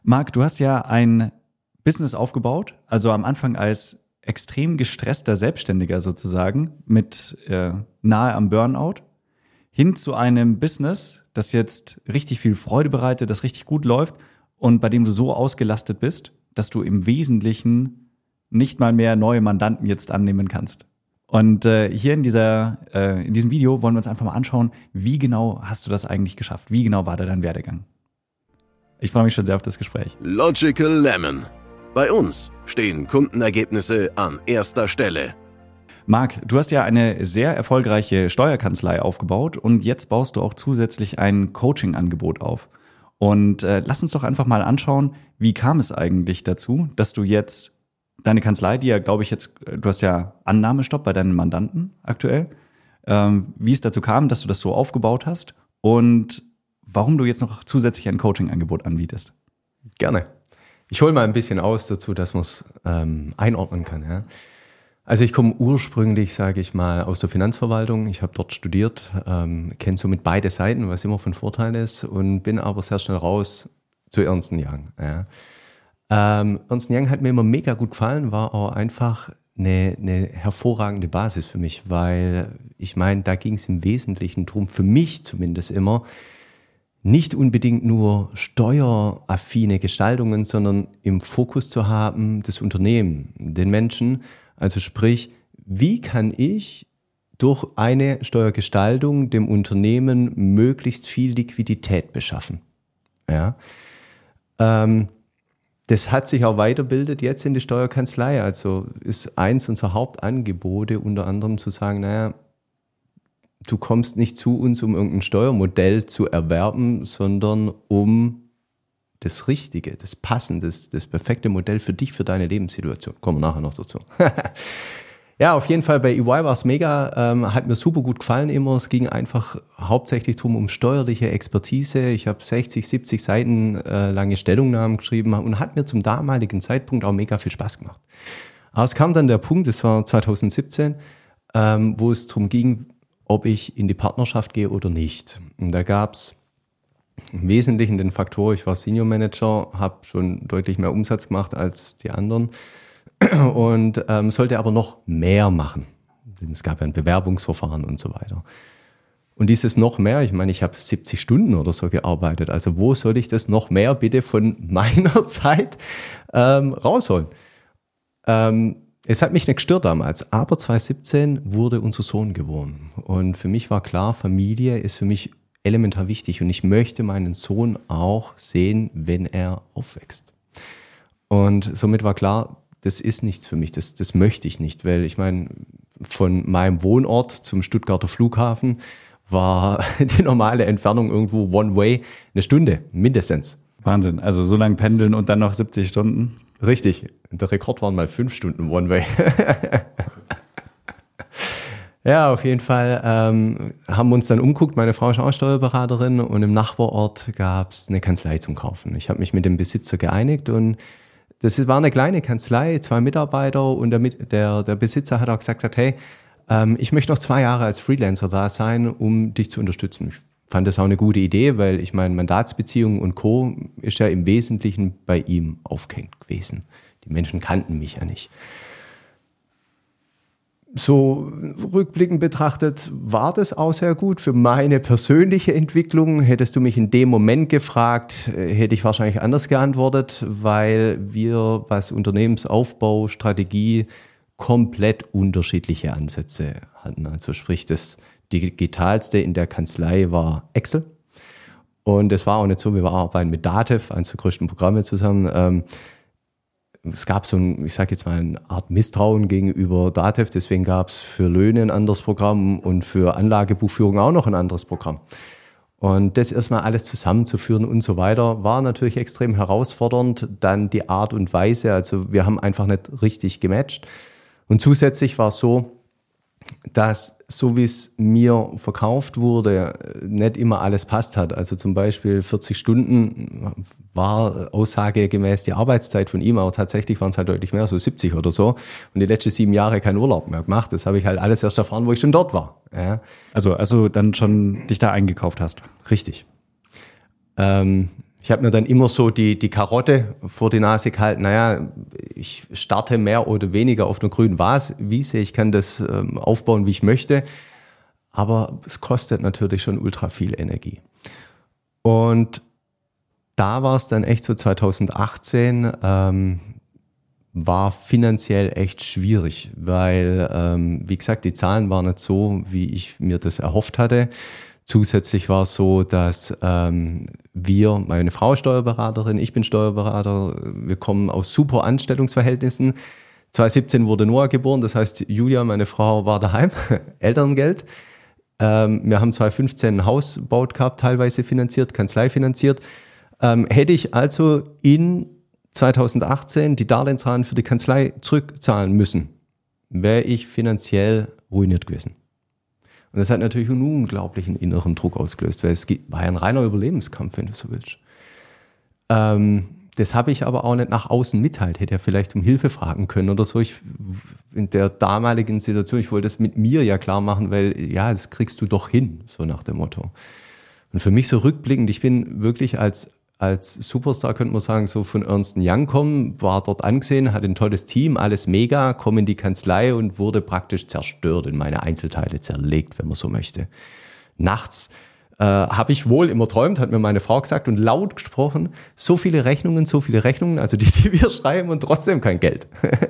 Marc, du hast ja ein Business aufgebaut, also am Anfang als extrem gestresster Selbstständiger sozusagen, mit nahe am Burnout, hin zu einem Business, das jetzt richtig viel Freude bereitet, das richtig gut läuft und bei dem du so ausgelastet bist, dass du im Wesentlichen nicht mal mehr neue Mandanten jetzt annehmen kannst. Und hier in diesem Video wollen wir uns einfach mal anschauen, wie genau hast du das eigentlich geschafft? Wie genau war da dein Werdegang? Ich freue mich schon sehr auf das Gespräch. Logical Lemon. Bei uns stehen Kundenergebnisse an erster Stelle. Marc, du hast ja eine sehr erfolgreiche Steuerkanzlei aufgebaut und jetzt baust du auch zusätzlich ein Coaching-Angebot auf. Und lass uns doch einfach mal anschauen, wie kam es eigentlich dazu, dass du jetzt deine Kanzlei, die ja, glaube ich, jetzt, du hast ja Annahmestopp bei deinen Mandanten aktuell, wie es dazu kam, dass du das so aufgebaut hast und warum du jetzt noch zusätzlich ein Coaching-Angebot anbietest. Gerne. Ich hole mal ein bisschen aus dazu, dass man es einordnen kann. Ja. Also ich komme ursprünglich, sage ich mal, aus der Finanzverwaltung. Ich habe dort studiert, kenne somit beide Seiten, was immer von Vorteil ist, und bin aber sehr schnell raus zu Ernst & Young. Ja. Ernst & Young hat mir immer mega gut gefallen, war auch einfach eine hervorragende Basis für mich, weil ich meine, da ging es im Wesentlichen drum, für mich zumindest immer, nicht unbedingt nur steueraffine Gestaltungen, sondern im Fokus zu haben, das Unternehmen, den Menschen. Also sprich, wie kann ich durch eine Steuergestaltung dem Unternehmen möglichst viel Liquidität beschaffen? Ja. Das hat sich auch weiterbildet jetzt in die Steuerkanzlei. Also ist eins unserer Hauptangebote unter anderem zu sagen, naja, du kommst nicht zu uns, um irgendein Steuermodell zu erwerben, sondern um das Richtige, das Passende, das perfekte Modell für dich, für deine Lebenssituation. Kommen wir nachher noch dazu. Ja, auf jeden Fall bei EY war es mega, hat mir super gut gefallen immer. Es ging einfach hauptsächlich darum, um steuerliche Expertise. Ich habe 60, 70 Seiten lange Stellungnahmen geschrieben und hat mir zum damaligen Zeitpunkt auch mega viel Spaß gemacht. Aber es kam dann der Punkt, das war 2017, wo es darum ging, ob ich in die Partnerschaft gehe oder nicht. Und da gab es im Wesentlichen den Faktor, ich war Senior Manager, habe schon deutlich mehr Umsatz gemacht als die anderen und sollte aber noch mehr machen. Denn es gab ja ein Bewerbungsverfahren und so weiter. Und dieses noch mehr, ich meine, ich habe 70 Stunden oder so gearbeitet, also wo soll ich das noch mehr bitte von meiner Zeit rausholen? Es hat mich nicht gestört damals, aber 2017 wurde unser Sohn geboren. Und für mich war klar, Familie ist für mich elementar wichtig. Und ich möchte meinen Sohn auch sehen, wenn er aufwächst. Und somit war klar, das ist nichts für mich, das möchte ich nicht. Weil ich meine, von meinem Wohnort zum Stuttgarter Flughafen war die normale Entfernung irgendwo One-Way 1 Stunde, mindestens. Wahnsinn, also so lang pendeln und dann noch 70 Stunden? Richtig, der Rekord waren mal 5 Stunden One-Way. Ja, auf jeden Fall haben wir uns dann umgeguckt, meine Frau ist auch Steuerberaterin und im Nachbarort gab es eine Kanzlei zum Kaufen. Ich habe mich mit dem Besitzer geeinigt und das war eine kleine Kanzlei, 2 Mitarbeiter und der Besitzer hat auch gesagt, hey, ich möchte noch 2 Jahre als Freelancer da sein, um dich zu unterstützen. Ich fand das auch eine gute Idee, weil ich meine, Mandatsbeziehungen und Co. ist ja im Wesentlichen bei ihm aufgehängt gewesen. Die Menschen kannten mich ja nicht. So rückblickend betrachtet war das auch sehr gut für meine persönliche Entwicklung. Hättest du mich in dem Moment gefragt, hätte ich wahrscheinlich anders geantwortet, weil wir, was Unternehmensaufbau, Strategie, komplett unterschiedliche Ansätze hatten. Also sprich, das Digitalste in der Kanzlei war Excel. Und es war auch nicht so, wir arbeiten mit Datev, eines der größten Programme zusammen. Es gab so ich sage jetzt mal, eine Art Misstrauen gegenüber Datev. Deswegen gab es für Löhne ein anderes Programm und für Anlagebuchführung auch noch ein anderes Programm. Und das erstmal alles zusammenzuführen und so weiter, war natürlich extrem herausfordernd. Dann die Art und Weise, also wir haben einfach nicht richtig gematcht. Und zusätzlich war es so, dass so wie es mir verkauft wurde, nicht immer alles passt hat. Also zum Beispiel 40 Stunden war aussagegemäß die Arbeitszeit von ihm, aber tatsächlich waren es halt deutlich mehr, so 70 oder so. Und die letzten 7 Jahre keinen Urlaub mehr gemacht. Das habe ich halt alles erst erfahren, wo ich schon dort war. Ja. Also dann schon dich da eingekauft hast. Richtig. Ich habe mir dann immer so die Karotte vor die Nase gehalten. Naja, ich starte mehr oder weniger auf einer grünen Wiese. Ich kann das aufbauen, wie ich möchte. Aber es kostet natürlich schon ultra viel Energie. Und da war es dann echt so 2018, war finanziell echt schwierig, weil, wie gesagt, die Zahlen waren nicht so, wie ich mir das erhofft hatte. Zusätzlich war es so, dass meine Frau ist Steuerberaterin, ich bin Steuerberater, wir kommen aus super Anstellungsverhältnissen. 2017 wurde Noah geboren, das heißt, Julia, meine Frau, war daheim, Elterngeld. Wir haben 2015 ein Haus gebaut gehabt, teilweise finanziert, Kanzlei finanziert. Hätte ich also in 2018 die Darlehensraten für die Kanzlei zurückzahlen müssen, wäre ich finanziell ruiniert gewesen. Und das hat natürlich einen unglaublichen inneren Druck ausgelöst, weil es war ja ein reiner Überlebenskampf, wenn du so willst. Das habe ich aber auch nicht nach außen mitteilt. Hätte ja vielleicht um Hilfe fragen können oder so. In der damaligen Situation, ich wollte das mit mir ja klar machen, weil ja, das kriegst du doch hin, so nach dem Motto. Und für mich so rückblickend, ich bin wirklich als Superstar, könnte man sagen, so von Ernst & Young kommen, war dort angesehen, hatte ein tolles Team, alles mega, komme in die Kanzlei und wurde praktisch zerstört, in meine Einzelteile zerlegt, wenn man so möchte. Nachts habe ich wohl immer träumt, hat mir meine Frau gesagt und laut gesprochen, so viele Rechnungen, also die wir schreiben und trotzdem kein Geld.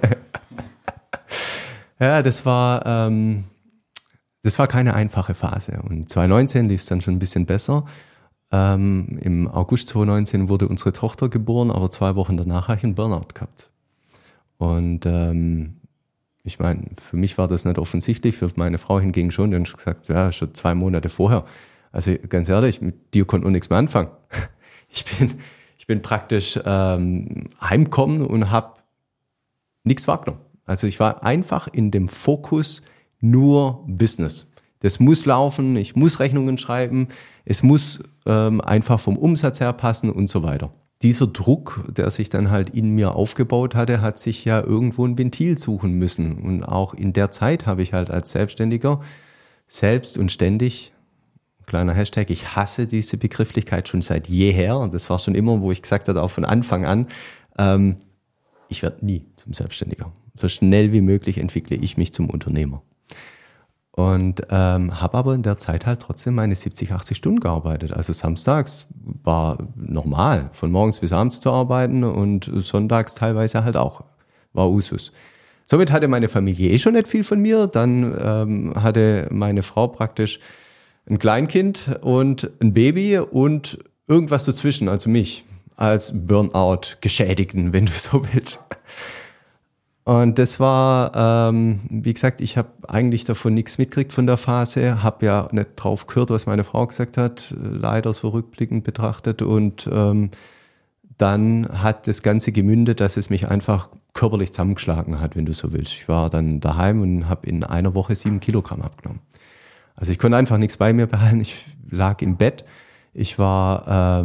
Ja, das war keine einfache Phase. Und 2019 lief es dann schon ein bisschen besser. Im August 2019 wurde unsere Tochter geboren, aber 2 Wochen danach habe ich einen Burnout gehabt. Und ich meine, für mich war das nicht offensichtlich, für meine Frau hingegen schon. Die hat gesagt, ja, schon 2 Monate vorher. Also ganz ehrlich, mit dir konnte nur nichts mehr anfangen. Ich bin praktisch heimgekommen und habe nichts wahrgenommen. Also ich war einfach in dem Fokus nur Business. Das muss laufen, ich muss Rechnungen schreiben, es muss einfach vom Umsatz her passen und so weiter. Dieser Druck, der sich dann halt in mir aufgebaut hatte, hat sich ja irgendwo ein Ventil suchen müssen. Und auch in der Zeit habe ich halt als Selbstständiger selbst und ständig, kleiner Hashtag, ich hasse diese Begrifflichkeit schon seit jeher. Und das war schon immer, wo ich gesagt habe, auch von Anfang an, ich werde nie zum Selbstständiger. So schnell wie möglich entwickle ich mich zum Unternehmer. Und habe aber in der Zeit halt trotzdem meine 70, 80 Stunden gearbeitet. Also samstags war normal, von morgens bis abends zu arbeiten und sonntags teilweise halt auch, war Usus. Somit hatte meine Familie schon nicht viel von mir. Dann hatte meine Frau praktisch ein Kleinkind und ein Baby und irgendwas dazwischen, also mich als Burnout-Geschädigten, wenn du so willst. Und das war, wie gesagt, ich habe eigentlich davon nichts mitgekriegt von der Phase, habe ja nicht drauf gehört, was meine Frau gesagt hat, leider so rückblickend betrachtet. Und dann hat das Ganze gemündet, dass es mich einfach körperlich zusammengeschlagen hat, wenn du so willst. Ich war dann daheim und habe in einer Woche 7 Kilogramm abgenommen. Also ich konnte einfach nichts bei mir behalten. Ich lag im Bett. Ich war,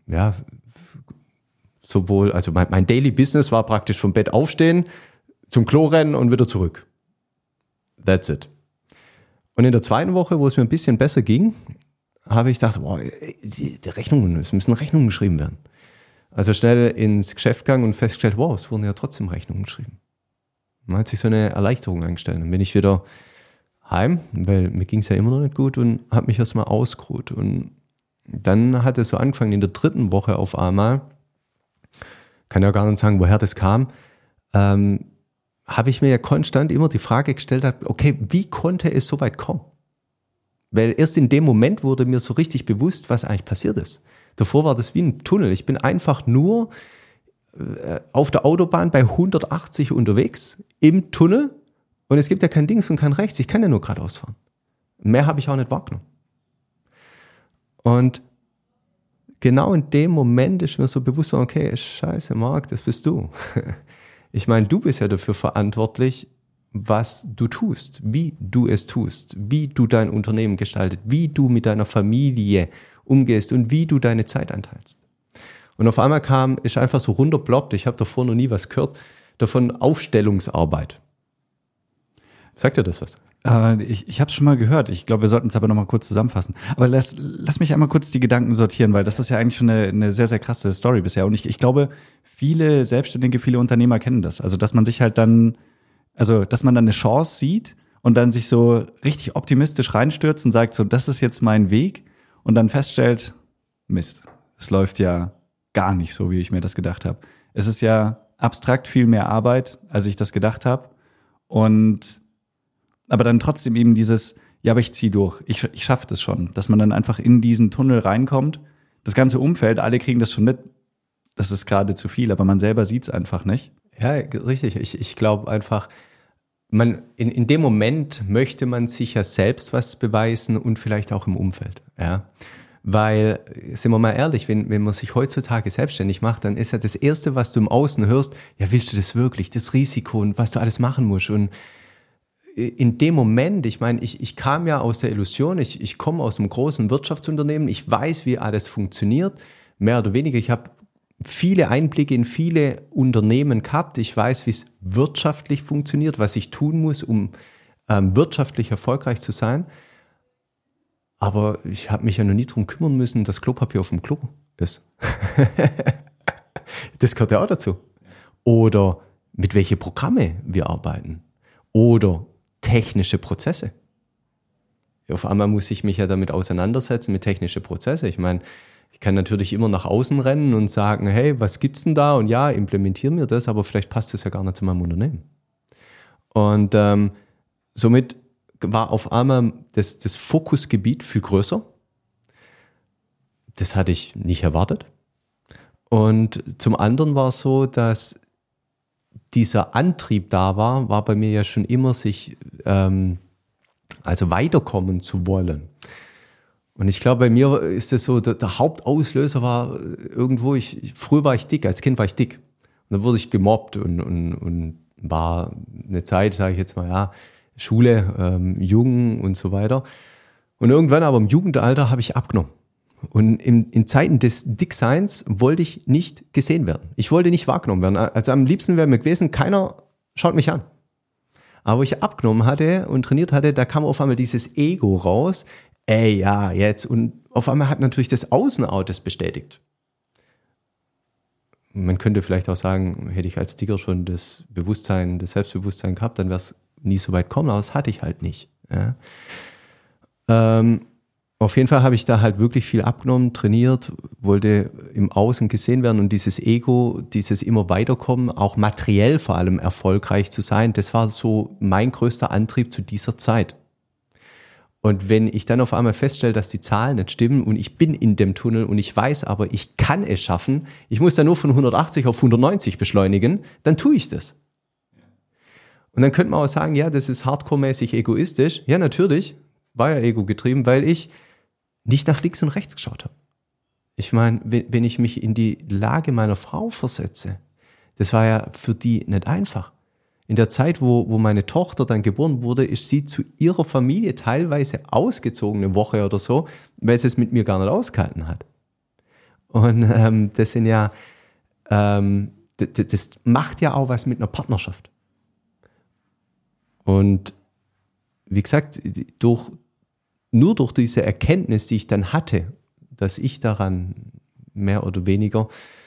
sowohl, also mein Daily Business war praktisch vom Bett aufstehen, zum Klo rennen und wieder zurück. That's it. Und in der zweiten Woche, wo es mir ein bisschen besser ging, habe ich gedacht, boah, es müssen Rechnungen geschrieben werden. Also schnell ins Geschäft gegangen und festgestellt, wow, es wurden ja trotzdem Rechnungen geschrieben. Man hat sich so eine Erleichterung eingestellt. Dann bin ich wieder heim, weil mir ging es ja immer noch nicht gut und habe mich erstmal ausgeruht. Und dann hat es so angefangen, in der 3. Woche auf einmal, kann ja gar nicht sagen, woher das kam, habe ich mir ja konstant immer die Frage gestellt, okay, wie konnte es so weit kommen? Weil erst in dem Moment wurde mir so richtig bewusst, was eigentlich passiert ist. Davor war das wie ein Tunnel. Ich bin einfach nur auf der Autobahn bei 180 unterwegs, im Tunnel, und es gibt ja kein Links und kein Rechts. Ich kann ja nur geradeaus fahren. Mehr habe ich auch nicht wahrgenommen. Und genau in dem Moment ist mir so bewusst, okay, scheiße, Marc, das bist du. Ich meine, du bist ja dafür verantwortlich, was du tust, wie du es tust, wie du dein Unternehmen gestaltet, wie du mit deiner Familie umgehst und wie du deine Zeit einteilst. Und auf einmal ist einfach so runterploppt, ich habe davor noch nie was gehört, davon Aufstellungsarbeit. Sagt dir das was? Ich habe es schon mal gehört. Ich glaube, wir sollten es aber noch mal kurz zusammenfassen. Aber lass mich einmal kurz die Gedanken sortieren, weil das ist ja eigentlich schon eine sehr, sehr krasse Story bisher. Und ich glaube, viele Selbstständige, viele Unternehmer kennen das. Also, dass man sich halt dann, also, dass man dann eine Chance sieht und dann sich so richtig optimistisch reinstürzt und sagt so, das ist jetzt mein Weg. Und dann feststellt, Mist, es läuft ja gar nicht so, wie ich mir das gedacht habe. Es ist ja abstrakt viel mehr Arbeit, als ich das gedacht habe. Aber dann trotzdem eben dieses, ja, aber ich ziehe durch, ich schaffe das schon, dass man dann einfach in diesen Tunnel reinkommt. Das ganze Umfeld, alle kriegen das schon mit, das ist gerade zu viel, aber man selber sieht es einfach nicht. Ja, richtig. Ich glaube einfach, in dem Moment möchte man sich ja selbst was beweisen und vielleicht auch im Umfeld. Ja. Weil, sind wir mal ehrlich, wenn man sich heutzutage selbstständig macht, dann ist ja das Erste, was du im Außen hörst, ja, willst du das wirklich, das Risiko und was du alles machen musst. Und in dem Moment, ich meine, ich kam ja aus der Illusion, ich komme aus einem großen Wirtschaftsunternehmen, ich weiß, wie alles funktioniert, mehr oder weniger. Ich habe viele Einblicke in viele Unternehmen gehabt. Ich weiß, wie es wirtschaftlich funktioniert, was ich tun muss, um wirtschaftlich erfolgreich zu sein. Aber ich habe mich ja noch nie darum kümmern müssen, dass Klopapier auf dem Klo ist. Das gehört ja auch dazu. Oder mit welchen Programme wir arbeiten. Oder technische Prozesse. Auf einmal muss ich mich ja damit auseinandersetzen, mit technischen Prozessen. Ich meine, ich kann natürlich immer nach außen rennen und sagen, hey, was gibt's denn da? Und ja, implementieren wir das, aber vielleicht passt das ja gar nicht zu meinem Unternehmen. Und somit war auf einmal das Fokusgebiet viel größer. Das hatte ich nicht erwartet. Und zum anderen war es so, dass dieser Antrieb da war bei mir ja schon immer, sich also weiterkommen zu wollen. Und ich glaube, bei mir ist das so, der Hauptauslöser war irgendwo, früher war ich dick, als Kind war ich dick. Und dann wurde ich gemobbt und war eine Zeit, sage ich jetzt mal, ja, Schule, jung und so weiter. Und irgendwann aber im Jugendalter habe ich abgenommen. Und in Zeiten des Dickseins wollte ich nicht gesehen werden. Ich wollte nicht wahrgenommen werden. Also am liebsten wäre mir gewesen, keiner schaut mich an. Aber wo ich abgenommen hatte und trainiert hatte, da kam auf einmal dieses Ego raus. Ey, ja, jetzt. Und auf einmal hat natürlich das Außen auch das bestätigt. Man könnte vielleicht auch sagen, hätte ich als Dicker schon das Selbstbewusstsein gehabt, dann wäre es nie so weit kommen, aber das hatte ich halt nicht. Ja. Auf jeden Fall habe ich da halt wirklich viel abgenommen, trainiert, wollte im Außen gesehen werden und dieses Ego, dieses immer weiterkommen, auch materiell vor allem erfolgreich zu sein, das war so mein größter Antrieb zu dieser Zeit. Und wenn ich dann auf einmal feststelle, dass die Zahlen nicht stimmen und ich bin in dem Tunnel und ich weiß aber, ich kann es schaffen, ich muss dann nur von 180 auf 190 beschleunigen, dann tue ich das. Und dann könnte man auch sagen, ja, das ist hardcore-mäßig egoistisch. Ja, natürlich, war ja ego-getrieben, weil ich nicht nach links und rechts geschaut habe. Ich meine, wenn ich mich in die Lage meiner Frau versetze, das war ja für die nicht einfach. In der Zeit, wo meine Tochter dann geboren wurde, ist sie zu ihrer Familie teilweise ausgezogen, eine Woche oder so, weil sie es mit mir gar nicht ausgehalten hat. Und das sind ja, das macht ja auch was mit einer Partnerschaft. Und wie gesagt, nur durch diese Erkenntnis, die ich dann hatte, dass ich daran mehr oder weniger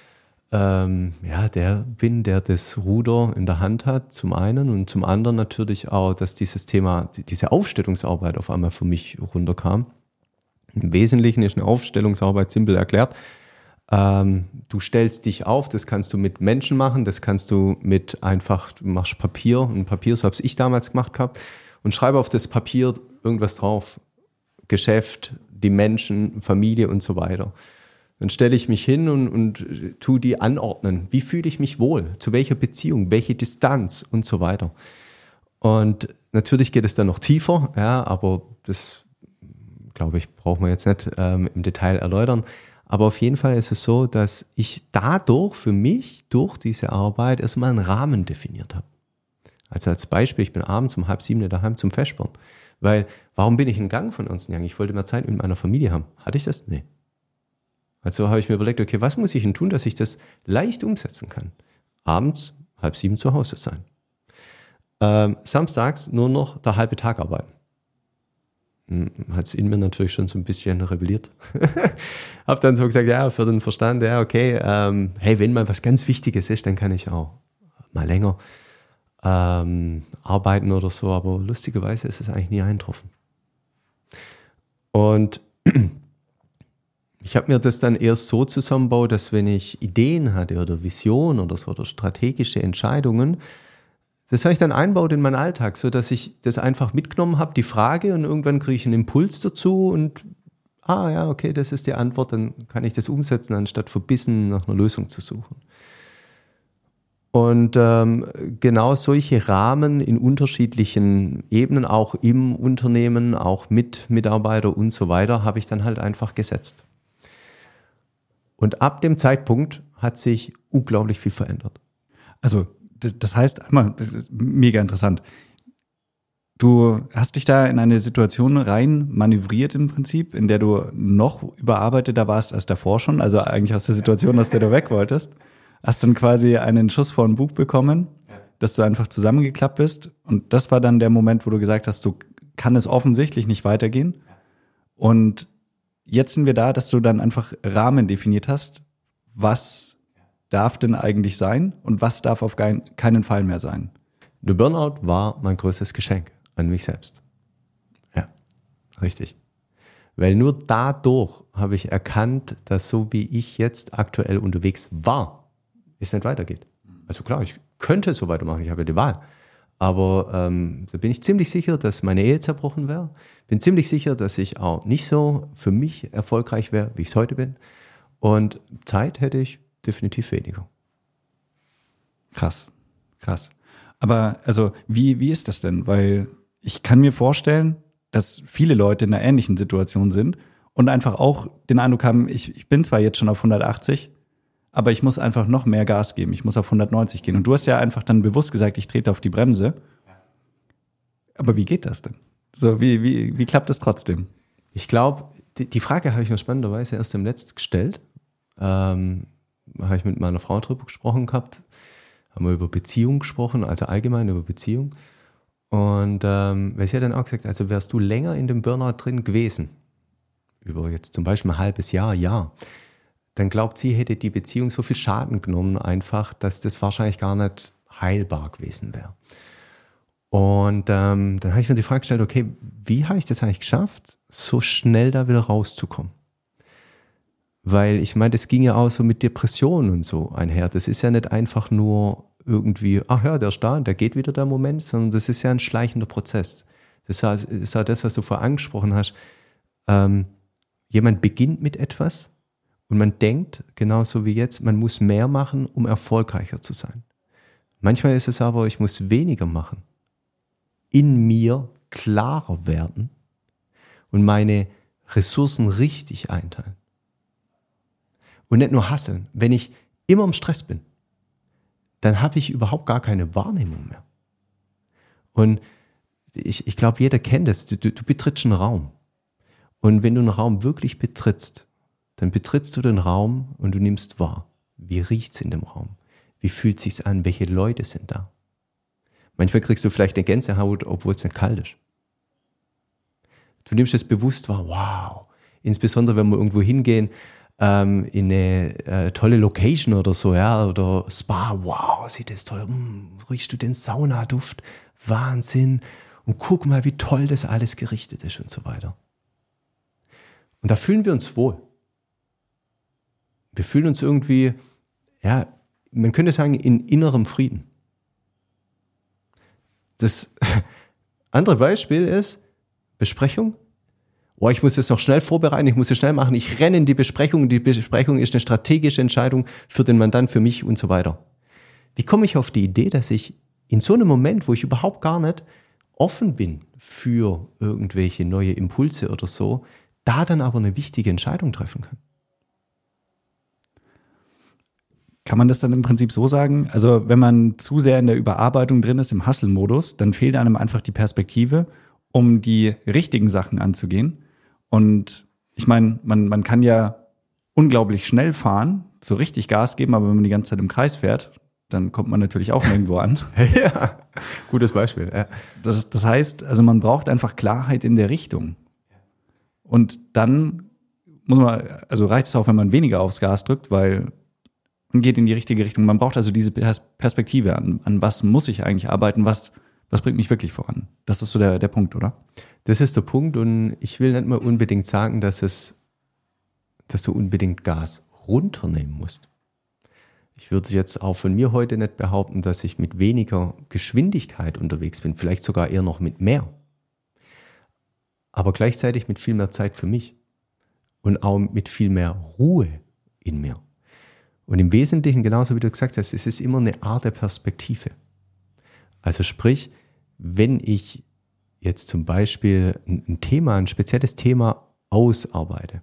der bin, der das Ruder in der Hand hat, zum einen, und zum anderen natürlich auch, dass dieses Thema, diese Aufstellungsarbeit auf einmal für mich runterkam. Im Wesentlichen ist eine Aufstellungsarbeit simpel erklärt. Du stellst dich auf, das kannst du mit Menschen machen, das kannst du mit einfach, du machst ein Papier, so habe ich damals gemacht gehabt, und schreibe auf das Papier irgendwas drauf. Geschäft, die Menschen, Familie und so weiter. Dann stelle ich mich hin und tue die anordnen. Wie fühle ich mich wohl? Zu welcher Beziehung? Welche Distanz? Und so weiter. Und natürlich geht es dann noch tiefer, ja, aber das, glaube ich, braucht man jetzt nicht im Detail erläutern. Aber auf jeden Fall ist es so, dass ich dadurch für mich, durch diese Arbeit, erstmal einen Rahmen definiert habe. Also als Beispiel, ich bin abends um 6:30 daheim zum Vesperren. Weil, warum bin ich in Gang von Ernst & Young? Ich wollte mehr Zeit mit meiner Familie haben. Hatte ich das? Nee. Also habe ich mir überlegt, okay, was muss ich denn tun, dass ich das leicht umsetzen kann? Abends 6:30 zu Hause sein. Samstags nur noch der halbe Tag arbeiten. Hat es in mir natürlich schon so ein bisschen rebelliert. Hab dann so gesagt, ja, für den Verstand, ja, okay, hey, wenn mal was ganz Wichtiges ist, dann kann ich auch mal länger arbeiten oder so, aber lustigerweise ist es eigentlich nie eingetroffen. Und ich habe mir das dann erst so zusammengebaut, dass wenn ich Ideen hatte oder Visionen oder so oder strategische Entscheidungen, das habe ich dann einbaut in meinen Alltag, so dass ich das einfach mitgenommen habe, die Frage, und irgendwann kriege ich einen Impuls dazu und ja, okay, das ist die Antwort, dann kann ich das umsetzen, anstatt verbissen nach einer Lösung zu suchen. Und genau solche Rahmen in unterschiedlichen Ebenen, auch im Unternehmen, auch mit Mitarbeitern und so weiter, habe ich dann halt einfach gesetzt. Und ab dem Zeitpunkt hat sich unglaublich viel verändert. Also das heißt, das ist mega interessant. Du hast dich da in eine Situation rein manövriert im Prinzip, in der du noch überarbeiteter warst als davor schon, also eigentlich aus der Situation, aus der du weg wolltest. Hast dann quasi einen Schuss vor den Bug bekommen, dass du einfach zusammengeklappt bist. Und das war dann der Moment, wo du gesagt hast, so kann es offensichtlich nicht weitergehen. Und jetzt sind wir da, dass du dann einfach Rahmen definiert hast, was darf denn eigentlich sein und was darf auf keinen Fall mehr sein. Der Burnout war mein größtes Geschenk an mich selbst. Ja, richtig. Weil nur dadurch habe ich erkannt, dass so wie ich jetzt aktuell unterwegs war, es nicht weitergeht. Also klar, ich könnte so weitermachen, ich habe ja die Wahl. Aber da bin ich ziemlich sicher, dass meine Ehe zerbrochen wäre. Bin ziemlich sicher, dass ich auch nicht so für mich erfolgreich wäre, wie ich es heute bin. Und Zeit hätte ich definitiv weniger. Krass. Aber also wie ist das denn? Weil ich kann mir vorstellen, dass viele Leute in einer ähnlichen Situation sind und einfach auch den Eindruck haben, ich bin zwar jetzt schon auf 180, aber ich muss einfach noch mehr Gas geben. Ich muss auf 190 gehen. Und du hast ja einfach dann bewusst gesagt, ich trete auf die Bremse. Aber wie geht das denn? So, wie klappt das trotzdem? Ich glaube, die Frage habe ich mir spannenderweise erst im Letzten gestellt. Habe ich mit meiner Frau drüber gesprochen gehabt. Haben wir über Beziehung gesprochen, also allgemein über Beziehung. Und weil sie hat dann auch gesagt, also wärst du länger in dem Burnout drin gewesen, über jetzt zum Beispiel ein halbes Jahr, dann glaubt sie, hätte die Beziehung so viel Schaden genommen einfach, dass das wahrscheinlich gar nicht heilbar gewesen wäre. Und dann habe ich mir die Frage gestellt, okay, wie habe ich das eigentlich geschafft, so schnell da wieder rauszukommen? Weil ich meine, das ging ja auch so mit Depressionen und so einher. Das ist ja nicht einfach nur irgendwie, ach ja, der ist da, der geht wieder der Moment, sondern das ist ja ein schleichender Prozess. Das ist auch das, was du vorher angesprochen hast. Jemand beginnt mit etwas und man denkt, genauso wie jetzt, man muss mehr machen, um erfolgreicher zu sein. Manchmal ist es aber, ich muss weniger machen, in mir klarer werden und meine Ressourcen richtig einteilen. Und nicht nur hasseln. Wenn ich immer im Stress bin, dann habe ich überhaupt gar keine Wahrnehmung mehr. Und ich glaube, jeder kennt das. Du betrittst einen Raum. Und wenn du einen Raum wirklich betrittst, dann betrittst du den Raum und du nimmst wahr. Wie riecht es in dem Raum? Wie fühlt es sich an? Welche Leute sind da? Manchmal kriegst du vielleicht eine Gänsehaut, obwohl es nicht kalt ist. Du nimmst es bewusst wahr. Wow. Insbesondere, wenn wir irgendwo hingehen, in eine tolle Location oder so, ja, oder Spa, wow, sieht das toll, riechst du den Saunaduft, Wahnsinn, und guck mal, wie toll das alles gerichtet ist und so weiter. Und da fühlen wir uns wohl. Wir fühlen uns irgendwie, ja, man könnte sagen, in innerem Frieden. Das andere Beispiel ist Besprechung. Oh, ich muss es noch schnell vorbereiten, ich muss es schnell machen, ich renne in die Besprechung ist eine strategische Entscheidung für den Mandant, für mich und so weiter. Wie komme ich auf die Idee, dass ich in so einem Moment, wo ich überhaupt gar nicht offen bin für irgendwelche neue Impulse oder so, da dann aber eine wichtige Entscheidung treffen kann? Kann man das dann im Prinzip so sagen? Also wenn man zu sehr in der Überarbeitung drin ist, im Hustle-Modus, dann fehlt einem einfach die Perspektive, um die richtigen Sachen anzugehen. Und ich meine, man kann ja unglaublich schnell fahren, so richtig Gas geben, aber wenn man die ganze Zeit im Kreis fährt, dann kommt man natürlich auch nirgendwo an. Ja, gutes Beispiel. Ja. Das heißt, also man braucht einfach Klarheit in der Richtung. Und dann reicht es auch, wenn man weniger aufs Gas drückt, weil man geht in die richtige Richtung. Man braucht also diese Perspektive an was muss ich eigentlich arbeiten, was bringt mich wirklich voran. Das ist so der Punkt, oder? Das ist der Punkt und ich will nicht mal unbedingt sagen, dass du unbedingt Gas runternehmen musst. Ich würde jetzt auch von mir heute nicht behaupten, dass ich mit weniger Geschwindigkeit unterwegs bin, vielleicht sogar eher noch mit mehr. Aber gleichzeitig mit viel mehr Zeit für mich und auch mit viel mehr Ruhe in mir. Und im Wesentlichen, genauso wie du gesagt hast, es ist immer eine Art der Perspektive. Also sprich, wenn ich jetzt zum Beispiel ein spezielles Thema ausarbeite,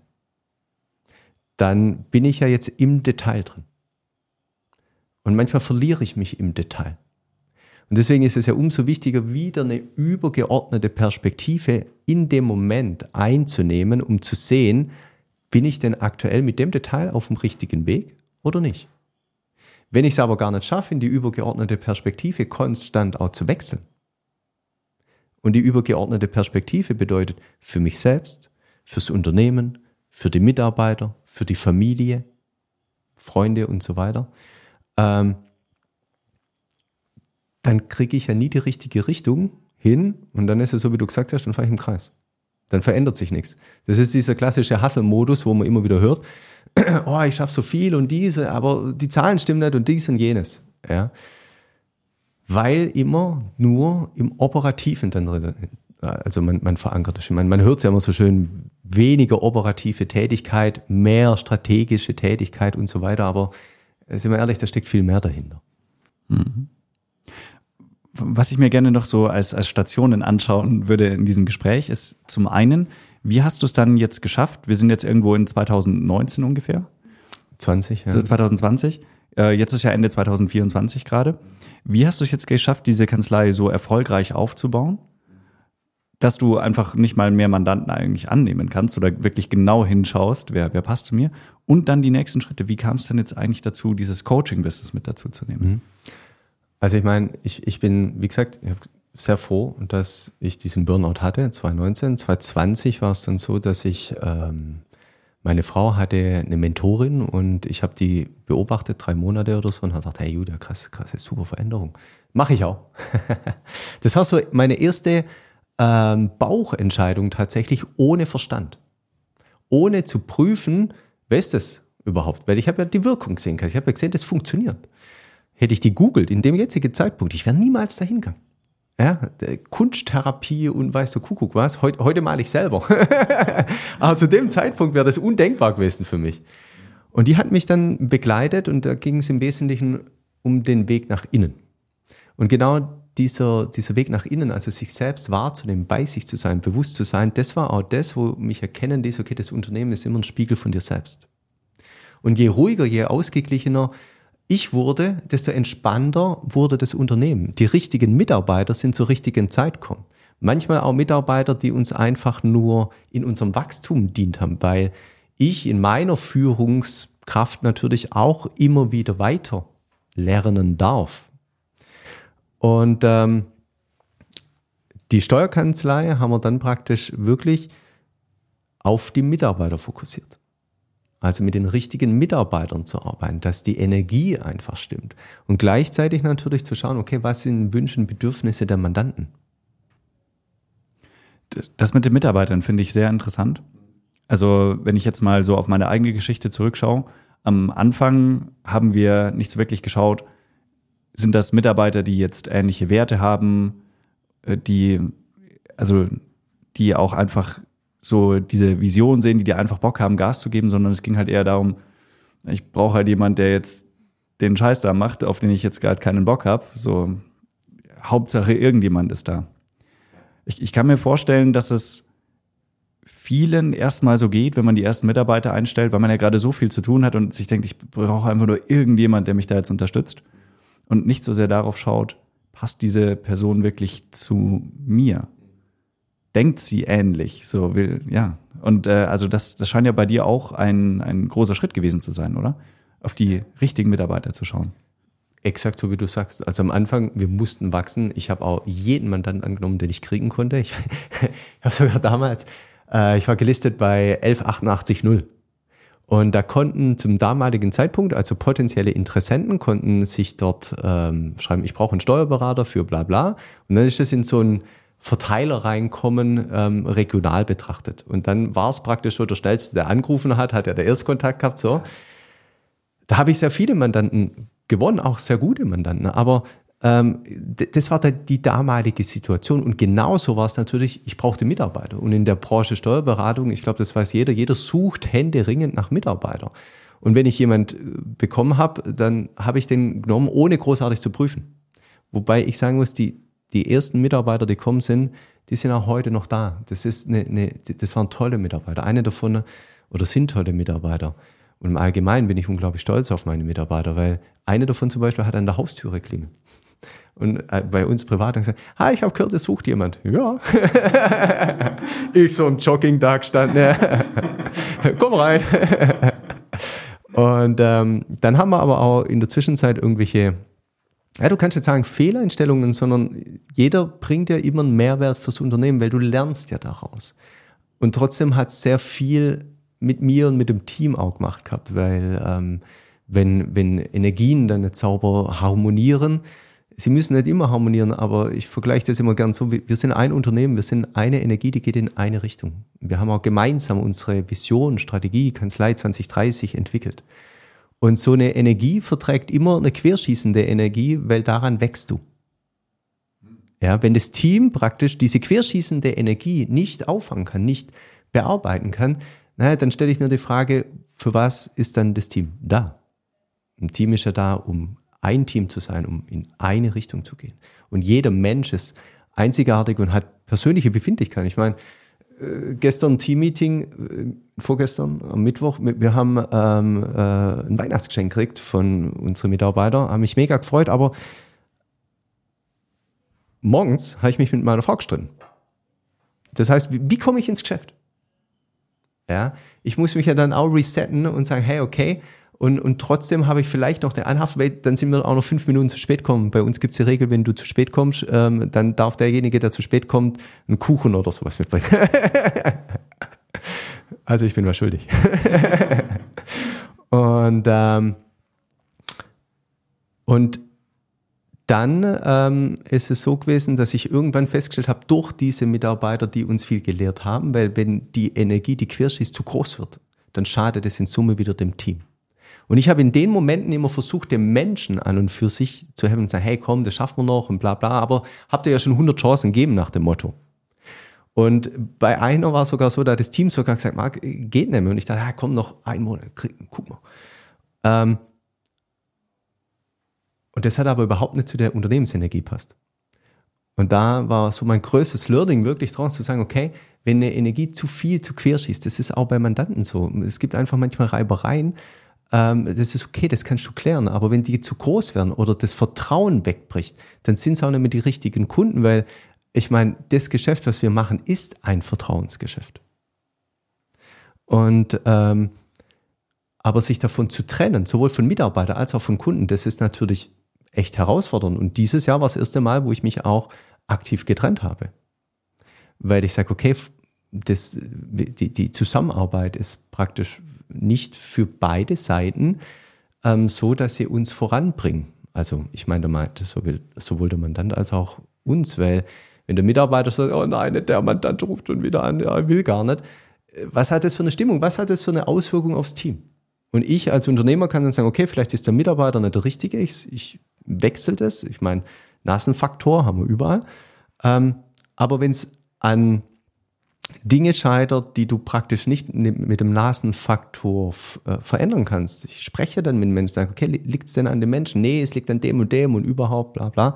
dann bin ich ja jetzt im Detail drin. Und manchmal verliere ich mich im Detail. Und deswegen ist es ja umso wichtiger, wieder eine übergeordnete Perspektive in dem Moment einzunehmen, um zu sehen, bin ich denn aktuell mit dem Detail auf dem richtigen Weg oder nicht? Wenn ich es aber gar nicht schaffe, in die übergeordnete Perspektive konstant auch zu wechseln. Und die übergeordnete Perspektive bedeutet für mich selbst, fürs Unternehmen, für die Mitarbeiter, für die Familie, Freunde und so weiter, dann kriege ich ja nie die richtige Richtung hin und dann ist es so, wie du gesagt hast, dann fahre ich im Kreis. Dann verändert sich nichts. Das ist dieser klassische Hustle-Modus, wo man immer wieder hört, oh, ich schaffe so viel und diese, aber die Zahlen stimmen nicht und dies und jenes. Ja? Weil immer nur im Operativen dann, also man verankert ist. Man hört es ja immer so schön, weniger operative Tätigkeit, mehr strategische Tätigkeit und so weiter, aber sind wir ehrlich, da steckt viel mehr dahinter. Mhm. Was ich mir gerne noch so als Stationen anschauen würde in diesem Gespräch, ist zum einen, wie hast du es dann jetzt geschafft? Wir sind jetzt irgendwo in 2019 ungefähr. 20, ja. 2020. Jetzt ist ja Ende 2024 gerade. Wie hast du es jetzt geschafft, diese Kanzlei so erfolgreich aufzubauen, dass du einfach nicht mal mehr Mandanten eigentlich annehmen kannst oder wirklich genau hinschaust, wer passt zu mir? Und dann die nächsten Schritte. Wie kam es denn jetzt eigentlich dazu, dieses Coaching-Business mit dazu zu nehmen? Also ich meine, ich bin, wie gesagt, sehr froh, dass ich diesen Burnout hatte, 2019. 2020 war es dann so, dass meine Frau hatte eine Mentorin und ich habe die beobachtet, 3 Monate oder so und habe gedacht, hey Julia, krasse, super Veränderung. Mache ich auch. Das war so meine erste Bauchentscheidung tatsächlich ohne Verstand. Ohne zu prüfen, wer ist das überhaupt? Weil ich habe ja die Wirkung gesehen. Ich habe ja gesehen, das funktioniert. Hätte ich die googelt in dem jetzigen Zeitpunkt, ich wäre niemals dahin gegangen. Ja, Kunsttherapie und weißt du, Kuckuck was, heute male ich selber. Aber zu dem Zeitpunkt wäre das undenkbar gewesen für mich. Und die hat mich dann begleitet und da ging es im Wesentlichen um den Weg nach innen. Und genau dieser Weg nach innen, also sich selbst wahrzunehmen, bei sich zu sein, bewusst zu sein, das war auch das, wo mich erkennen ließ, okay, das Unternehmen ist immer ein Spiegel von dir selbst. Und je ruhiger, je ausgeglichener ich wurde, desto entspannter wurde das Unternehmen. Die richtigen Mitarbeiter sind zur richtigen Zeit gekommen. Manchmal auch Mitarbeiter, die uns einfach nur in unserem Wachstum dient haben, weil ich in meiner Führungskraft natürlich auch immer wieder weiter lernen darf. Und die Steuerkanzlei haben wir dann praktisch wirklich auf die Mitarbeiter fokussiert. Also mit den richtigen Mitarbeitern zu arbeiten, dass die Energie einfach stimmt. Und gleichzeitig natürlich zu schauen, okay, was sind Wünsche und Bedürfnisse der Mandanten? Das mit den Mitarbeitern finde ich sehr interessant. Also wenn ich jetzt mal so auf meine eigene Geschichte zurückschaue, am Anfang haben wir nicht so wirklich geschaut, sind das Mitarbeiter, die jetzt ähnliche Werte haben, die auch einfach so diese Vision sehen, die einfach Bock haben, Gas zu geben, sondern es ging halt eher darum, ich brauche halt jemand, der jetzt den Scheiß da macht, auf den ich jetzt gerade keinen Bock habe. So, Hauptsache irgendjemand ist da. Ich kann mir vorstellen, dass es vielen erstmal so geht, wenn man die ersten Mitarbeiter einstellt, weil man ja gerade so viel zu tun hat und sich denkt, ich brauche einfach nur irgendjemand, der mich da jetzt unterstützt und nicht so sehr darauf schaut, passt diese Person wirklich zu mir? Denkt sie ähnlich? So will, ja. Und also das scheint ja bei dir auch ein großer Schritt gewesen zu sein, oder? Auf die richtigen Mitarbeiter zu schauen. Exakt so, wie du sagst. Also am Anfang, wir mussten wachsen. Ich habe auch jeden Mandanten angenommen, den ich kriegen konnte. Ich habe sogar damals, ich war gelistet bei 1188.0. Und da konnten zum damaligen Zeitpunkt, also potenzielle Interessenten, konnten sich dort schreiben, ich brauche einen Steuerberater für bla bla. Und dann ist das in so einen Verteiler reinkommen, regional betrachtet. Und dann war es praktisch so, der Schnellste, der angerufen hat ja der Erstkontakt gehabt. So. Da habe ich sehr viele Mandanten gewonnen, auch sehr gute Mandanten. Aber das war die damalige Situation. Und genauso war es natürlich, ich brauchte Mitarbeiter. Und in der Branche Steuerberatung, ich glaube, das weiß jeder sucht händeringend nach Mitarbeitern. Und wenn ich jemand bekommen habe, dann habe ich den genommen, ohne großartig zu prüfen. Wobei ich sagen muss, die ersten Mitarbeiter, die gekommen sind, die sind auch heute noch da. Das waren tolle Mitarbeiter. Eine davon, oder sind tolle Mitarbeiter. Und im Allgemeinen bin ich unglaublich stolz auf meine Mitarbeiter, weil eine davon zum Beispiel hat an der Haustüre klingelt. Und bei uns privat haben gesagt, ich habe gehört, es sucht jemand. Ja. Ich so im Jogging-Tag stand, komm rein. Und dann haben wir aber auch in der Zwischenzeit irgendwelche, du kannst jetzt sagen Fehleinstellungen, sondern jeder bringt ja immer einen Mehrwert fürs Unternehmen, weil du lernst ja daraus. Und trotzdem hat es sehr viel mit mir und mit dem Team auch gemacht gehabt, weil wenn Energien dann nicht sauber harmonieren, sie müssen nicht immer harmonieren, aber ich vergleiche das immer gern so, wir sind ein Unternehmen, wir sind eine Energie, die geht in eine Richtung. Wir haben auch gemeinsam unsere Vision, Strategie, Kanzlei 2030 entwickelt. Und so eine Energie verträgt immer eine querschießende Energie, weil daran wächst du. Ja, wenn das Team praktisch diese querschießende Energie nicht auffangen kann, nicht bearbeiten kann, dann stelle ich mir die Frage, für was ist dann das Team da? Ein Team ist ja da, um ein Team zu sein, um in eine Richtung zu gehen. Und jeder Mensch ist einzigartig und hat persönliche Befindlichkeiten. Ich meine, gestern ein Teammeeting, vorgestern am Mittwoch, wir haben ein Weihnachtsgeschenk gekriegt von unseren Mitarbeitern, haben mich mega gefreut, aber morgens habe ich mich mit meiner Frau gestritten. Das heißt, wie komme ich ins Geschäft? Ja, ich muss mich ja dann auch resetten und sagen, hey, okay, und trotzdem habe ich vielleicht noch eine Anhaft, weil dann sind wir auch noch 5 Minuten zu spät kommen. Bei uns gibt es die Regel, wenn du zu spät kommst, dann darf derjenige, der zu spät kommt, einen Kuchen oder sowas mitbringen. Also ich bin mal schuldig. Und dann ist es so gewesen, dass ich irgendwann festgestellt habe, durch diese Mitarbeiter, die uns viel gelehrt haben, weil wenn die Energie, die querschießt, zu groß wird, dann schadet es in Summe wieder dem Team. Und ich habe in den Momenten immer versucht, dem Menschen an und für sich zu helfen und sagen, hey komm, das schaffen wir noch und bla bla, aber habt ihr ja schon 100 Chancen gegeben nach dem Motto. Und bei einer war es sogar so, da hat das Team sogar gesagt, Marc, geht nicht mehr. Und ich dachte, komm, noch 1 Monat, guck mal. Und das hat aber überhaupt nicht zu der Unternehmensenergie passt. Und da war so mein größtes Learning wirklich draus zu sagen, okay, wenn eine Energie zu viel zu quer schießt, das ist auch bei Mandanten so. Es gibt einfach manchmal Reibereien. Das ist okay, das kannst du klären. Aber wenn die zu groß werden oder das Vertrauen wegbricht, dann sind es auch nicht mehr die richtigen Kunden, weil ich meine, das Geschäft, was wir machen, ist ein Vertrauensgeschäft. Und aber sich davon zu trennen, sowohl von Mitarbeitern als auch von Kunden, das ist natürlich echt herausfordernd. Und dieses Jahr war das erste Mal, wo ich mich auch aktiv getrennt habe. Weil ich sage, okay, die Zusammenarbeit ist praktisch nicht für beide Seiten so, dass sie uns voranbringen. Also ich meine damit sowohl der Mandant als auch uns, weil wenn der Mitarbeiter sagt, oh nein, der Mandant ruft schon wieder an, er will gar nicht. Was hat das für eine Stimmung? Was hat das für eine Auswirkung aufs Team? Und ich als Unternehmer kann dann sagen, okay, vielleicht ist der Mitarbeiter nicht der Richtige, ich wechsle das. Ich meine, Nasenfaktor haben wir überall. Aber wenn es an Dinge scheitert, die du praktisch nicht mit dem Nasenfaktor verändern kannst. Ich spreche dann mit Menschen, sage, okay, liegt es denn an dem Menschen? Nee, es liegt an dem und überhaupt, bla bla.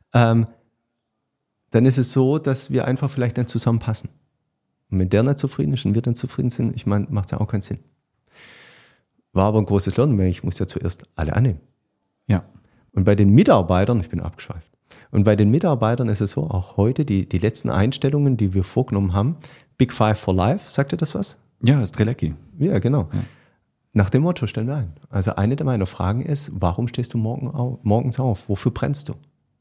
Dann ist es so, dass wir einfach vielleicht nicht zusammenpassen. Und wenn der nicht zufrieden ist und wir dann zufrieden sind, ich meine, macht es ja auch keinen Sinn. War aber ein großes Lernen, weil ich muss ja zuerst alle annehmen. Ja. Und bei den Mitarbeitern, ich bin abgeschweift, und bei den Mitarbeitern ist es so, auch heute, die letzten Einstellungen, die wir vorgenommen haben, Big Five for Life, sagt ihr das was? Ja, ist Strelecki. Ja, genau. Ja. Nach dem Motto stellen wir ein. Also eine meiner Fragen ist, warum stehst du morgens auf? Wofür brennst du?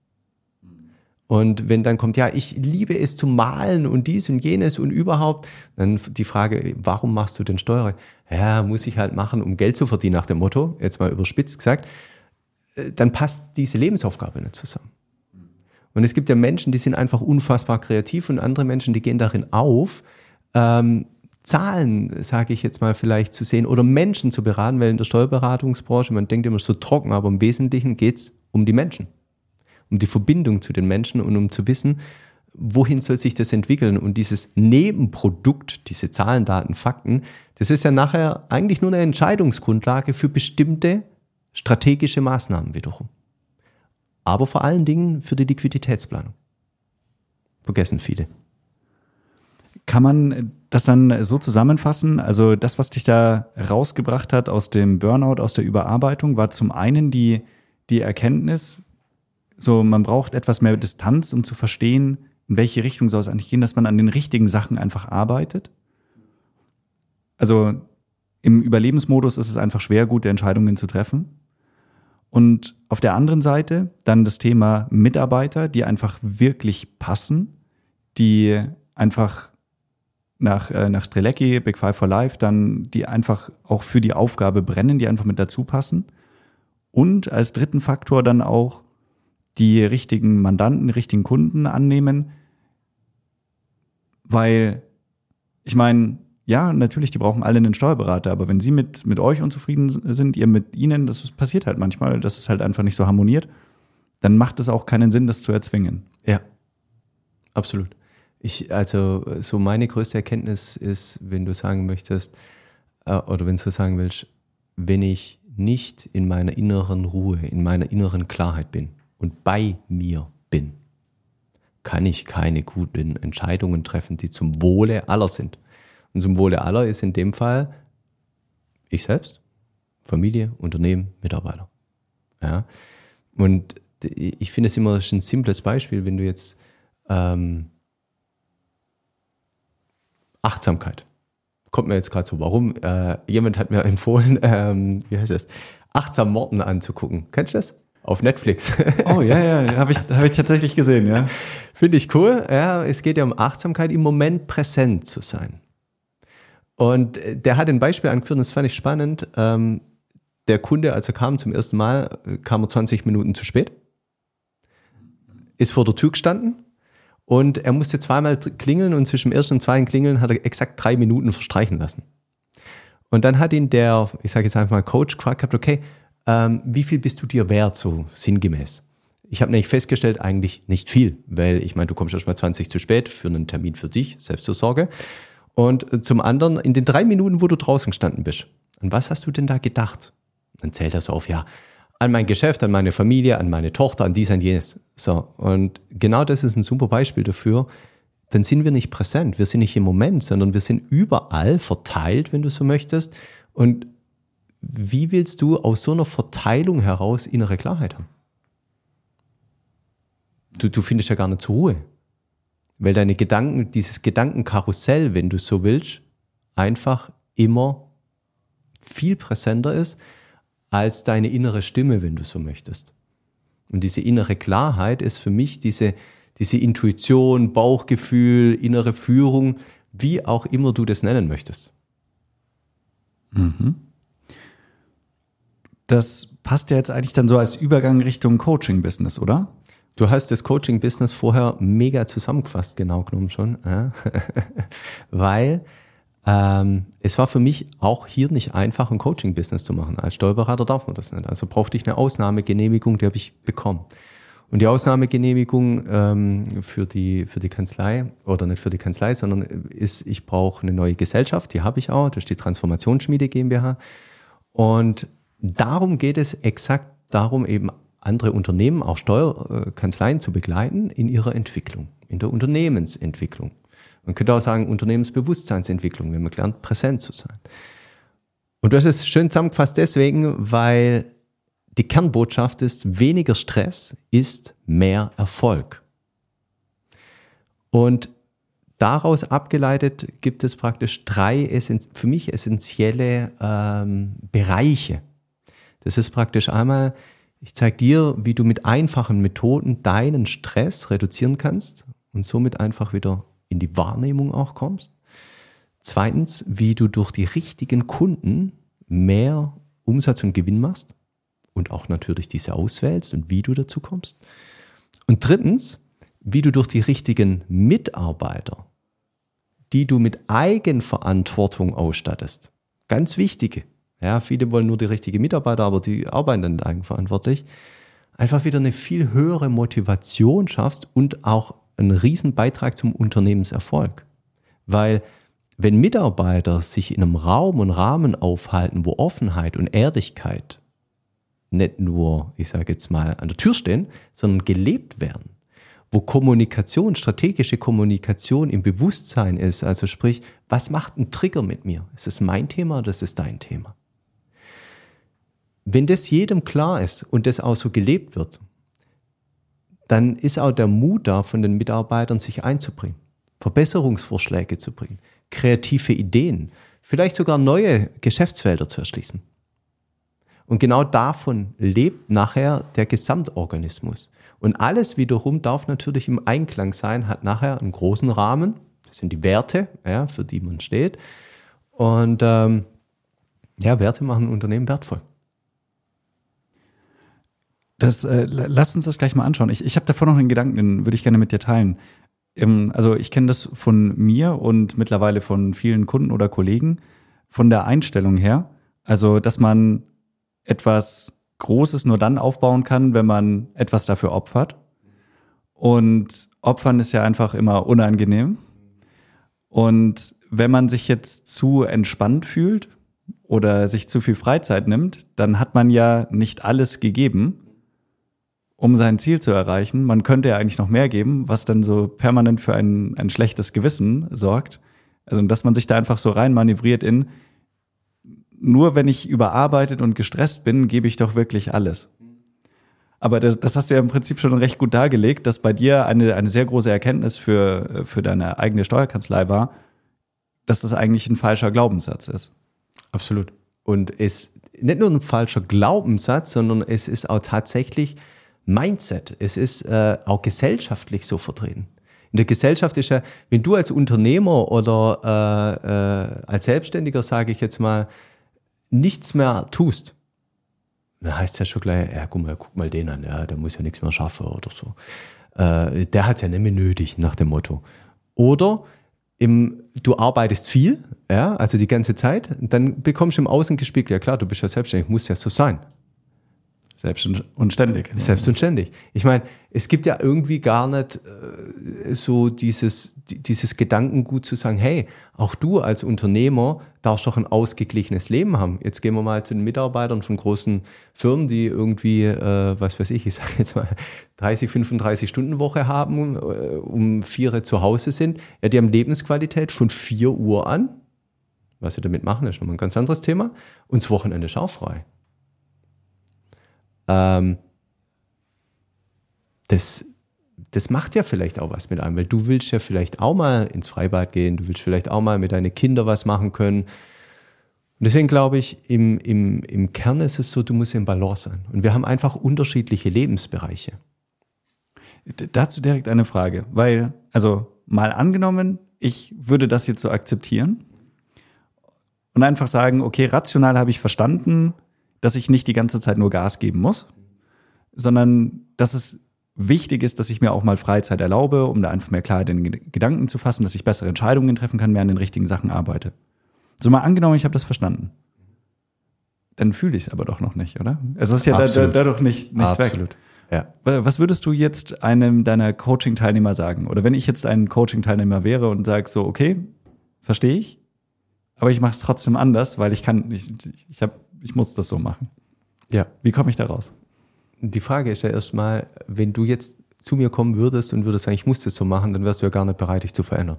Und wenn dann kommt, ja, ich liebe es zu malen und dies und jenes und überhaupt, dann die Frage, warum machst du denn Steuer? Ja, muss ich halt machen, um Geld zu verdienen, nach dem Motto, jetzt mal überspitzt gesagt, dann passt diese Lebensaufgabe nicht zusammen. Und es gibt ja Menschen, die sind einfach unfassbar kreativ und andere Menschen, die gehen darin auf, Zahlen, sage ich jetzt mal, vielleicht zu sehen oder Menschen zu beraten, weil in der Steuerberatungsbranche, man denkt immer so trocken, aber im Wesentlichen geht es um die Menschen, um die Verbindung zu den Menschen und um zu wissen, wohin soll sich das entwickeln. Und dieses Nebenprodukt, diese Zahlen, Daten, Fakten, das ist ja nachher eigentlich nur eine Entscheidungsgrundlage für bestimmte strategische Maßnahmen wiederum. Aber vor allen Dingen für die Liquiditätsplanung. Vergessen viele. Kann man das dann so zusammenfassen? Also das, was dich da rausgebracht hat aus dem Burnout, aus der Überarbeitung, war zum einen die Erkenntnis, so man braucht etwas mehr Distanz, um zu verstehen, in welche Richtung soll es eigentlich gehen, dass man an den richtigen Sachen einfach arbeitet. Also im Überlebensmodus ist es einfach schwer, gute Entscheidungen zu treffen. Und auf der anderen Seite dann das Thema Mitarbeiter, die einfach wirklich passen, die einfach nach Strelecki, Big Five for Life, dann die einfach auch für die Aufgabe brennen, die einfach mit dazu passen. Und als dritten Faktor dann auch die richtigen Mandanten, die richtigen Kunden annehmen. Weil, ich meine, ja, natürlich, die brauchen alle einen Steuerberater, aber wenn sie mit euch unzufrieden sind, ihr mit ihnen, das passiert halt manchmal, dass es halt einfach nicht so harmoniert, dann macht es auch keinen Sinn, das zu erzwingen. Ja, absolut. Also so meine größte Erkenntnis ist, wenn du sagen möchtest, oder wenn du sagen willst, wenn ich nicht in meiner inneren Ruhe, in meiner inneren Klarheit bin und bei mir bin, kann ich keine guten Entscheidungen treffen, die zum Wohle aller sind. Und zum Wohle aller ist in dem Fall ich selbst, Familie, Unternehmen, Mitarbeiter. Ja? Und ich finde es immer ein simples Beispiel, wenn du jetzt Achtsamkeit. Kommt mir jetzt gerade so, warum? Jemand hat mir empfohlen, wie heißt das? Achtsam Morden anzugucken. Kennst du das? Auf Netflix. Oh ja, habe ich tatsächlich gesehen, ja. Finde ich cool. Ja, es geht ja um Achtsamkeit, im Moment präsent zu sein. Und der hat ein Beispiel angeführt, das fand ich spannend. Der Kunde, als er kam zum ersten Mal, kam er 20 Minuten zu spät, ist vor der Tür gestanden und er musste zweimal klingeln und zwischen dem ersten und zweiten Klingeln hat er exakt 3 Minuten verstreichen lassen. Und dann hat ihn der, ich sage jetzt einfach mal Coach, gefragt, okay, wie viel bist du dir wert, so sinngemäß? Ich habe nämlich festgestellt, eigentlich nicht viel, weil ich meine, du kommst erst mal 20 zu spät für einen Termin für dich, Selbstfürsorge. Und zum anderen, in den 3 Minuten, wo du draußen gestanden bist, an was hast du denn da gedacht? Dann zählt er so auf, ja, an mein Geschäft, an meine Familie, an meine Tochter, an dies, an jenes. So, und genau das ist ein super Beispiel dafür. Dann sind wir nicht präsent, wir sind nicht im Moment, sondern wir sind überall verteilt, wenn du so möchtest. Und wie willst du aus so einer Verteilung heraus innere Klarheit haben? Du findest ja gar nicht zur Ruhe. Weil deine Gedanken, dieses Gedankenkarussell, wenn du so willst, einfach immer viel präsenter ist als deine innere Stimme, wenn du so möchtest. Und diese innere Klarheit ist für mich diese Intuition, Bauchgefühl, innere Führung, wie auch immer du das nennen möchtest. Mhm. Das passt ja jetzt eigentlich dann so als Übergang Richtung Coaching-Business, oder? Du hast das Coaching-Business vorher mega zusammengefasst, genau genommen schon, ja. Weil es war für mich auch hier nicht einfach, ein Coaching-Business zu machen. Als Steuerberater darf man das nicht. Also brauchte ich eine Ausnahmegenehmigung, die habe ich bekommen. Und die Ausnahmegenehmigung für die Kanzlei, oder nicht für die Kanzlei, sondern ist, ich brauche eine neue Gesellschaft, die habe ich auch, das ist die Transformationsschmiede GmbH. Und darum geht es exakt darum, eben andere Unternehmen, auch Steuerkanzleien zu begleiten in ihrer Entwicklung, in der Unternehmensentwicklung. Man könnte auch sagen Unternehmensbewusstseinsentwicklung, wenn man lernt, präsent zu sein. Und das ist schön zusammengefasst deswegen, weil die Kernbotschaft ist, weniger Stress ist mehr Erfolg. Und daraus abgeleitet gibt es praktisch 3 für mich essentielle Bereiche. Das ist praktisch einmal, ich zeige dir, wie du mit einfachen Methoden deinen Stress reduzieren kannst und somit einfach wieder in die Wahrnehmung auch kommst. Zweitens, wie du durch die richtigen Kunden mehr Umsatz und Gewinn machst und auch natürlich diese auswählst und wie du dazu kommst. Und drittens, wie du durch die richtigen Mitarbeiter, die du mit Eigenverantwortung ausstattest. Ganz wichtig. Ja, viele wollen nur die richtigen Mitarbeiter, aber die arbeiten dann nicht eigenverantwortlich. Einfach wieder eine viel höhere Motivation schaffst und auch einen riesen Beitrag zum Unternehmenserfolg. Weil wenn Mitarbeiter sich in einem Raum und Rahmen aufhalten, wo Offenheit und Ehrlichkeit nicht nur, ich sage jetzt mal, an der Tür stehen, sondern gelebt werden, wo Kommunikation, strategische Kommunikation im Bewusstsein ist, also sprich, was macht ein Trigger mit mir? Ist es mein Thema oder ist es dein Thema? Wenn das jedem klar ist und das auch so gelebt wird, dann ist auch der Mut da von den Mitarbeitern, sich einzubringen, Verbesserungsvorschläge zu bringen, kreative Ideen, vielleicht sogar neue Geschäftsfelder zu erschließen. Und genau davon lebt nachher der Gesamtorganismus. Und alles wiederum darf natürlich im Einklang sein, hat nachher einen großen Rahmen, das sind die Werte, ja, für die man steht. Und Werte machen ein Unternehmen wertvoll. Lass uns das gleich mal anschauen. Ich habe davor noch einen Gedanken, den würde ich gerne mit dir teilen. Also ich kenne das von mir und mittlerweile von vielen Kunden oder Kollegen von der Einstellung her. Also, dass man etwas Großes nur dann aufbauen kann, wenn man etwas dafür opfert. Und opfern ist ja einfach immer unangenehm. Und wenn man sich jetzt zu entspannt fühlt oder sich zu viel Freizeit nimmt, dann hat man ja nicht alles gegeben, um sein Ziel zu erreichen. Man könnte ja eigentlich noch mehr geben, was dann so permanent für ein schlechtes Gewissen sorgt. Also, dass man sich da einfach so rein manövriert in, nur wenn ich überarbeitet und gestresst bin, gebe ich doch wirklich alles. Aber das hast du ja im Prinzip schon recht gut dargelegt, dass bei dir eine sehr große Erkenntnis für deine eigene Steuerkanzlei war, dass das eigentlich ein falscher Glaubenssatz ist. Absolut. Und es ist nicht nur ein falscher Glaubenssatz, sondern es ist auch tatsächlich Mindset. Es ist auch gesellschaftlich so vertreten. In der Gesellschaft ist ja, wenn du als Unternehmer oder als Selbstständiger, sage ich jetzt mal, nichts mehr tust, dann heißt es ja schon gleich, ja, guck mal den an, ja, der muss ja nichts mehr schaffen oder so. Der hat es ja nicht mehr nötig, nach dem Motto. Oder du arbeitest viel, ja, also die ganze Zeit, dann bekommst du im Außen gespiegelt, ja klar, du bist ja selbstständig, muss ja so sein. Selbst und ständig. Selbst und ständig. Ich meine, es gibt ja irgendwie gar nicht so dieses Gedankengut zu sagen, hey, auch du als Unternehmer darfst doch ein ausgeglichenes Leben haben. Jetzt gehen wir mal zu den Mitarbeitern von großen Firmen, die irgendwie, ich sage jetzt mal 30, 35 Stunden Woche haben, um 4 Uhr zu Hause sind. Ja, die haben Lebensqualität von 4 Uhr an. Was sie damit machen, ist nochmal ein ganz anderes Thema. Und das Wochenende ist auch frei. Das macht ja vielleicht auch was mit einem, weil du willst ja vielleicht auch mal ins Freibad gehen, du willst vielleicht auch mal mit deinen Kindern was machen können. Und deswegen glaube ich, im Kern ist es so, du musst in Balance sein. Und wir haben einfach unterschiedliche Lebensbereiche. Dazu direkt eine Frage, weil, also mal angenommen, ich würde das jetzt so akzeptieren und einfach sagen, okay, rational habe ich verstanden, dass ich nicht die ganze Zeit nur Gas geben muss, sondern dass es wichtig ist, dass ich mir auch mal Freizeit erlaube, um da einfach mehr Klarheit in den Gedanken zu fassen, dass ich bessere Entscheidungen treffen kann, mehr an den richtigen Sachen arbeite. So mal angenommen, ich habe das verstanden. Dann fühle ich es aber doch noch nicht, oder? Es ist ja dadurch nicht Absolut. Weg. Ja. Was würdest du jetzt einem deiner Coaching-Teilnehmer sagen? Oder wenn ich jetzt ein Coaching-Teilnehmer wäre und sage so, okay, verstehe ich, aber ich mache es trotzdem anders, weil ich muss das so machen. Ja. Wie komme ich da raus? Die Frage ist ja erstmal, wenn du jetzt zu mir kommen würdest und würdest sagen, ich muss das so machen, dann wärst du ja gar nicht bereit, dich zu verändern.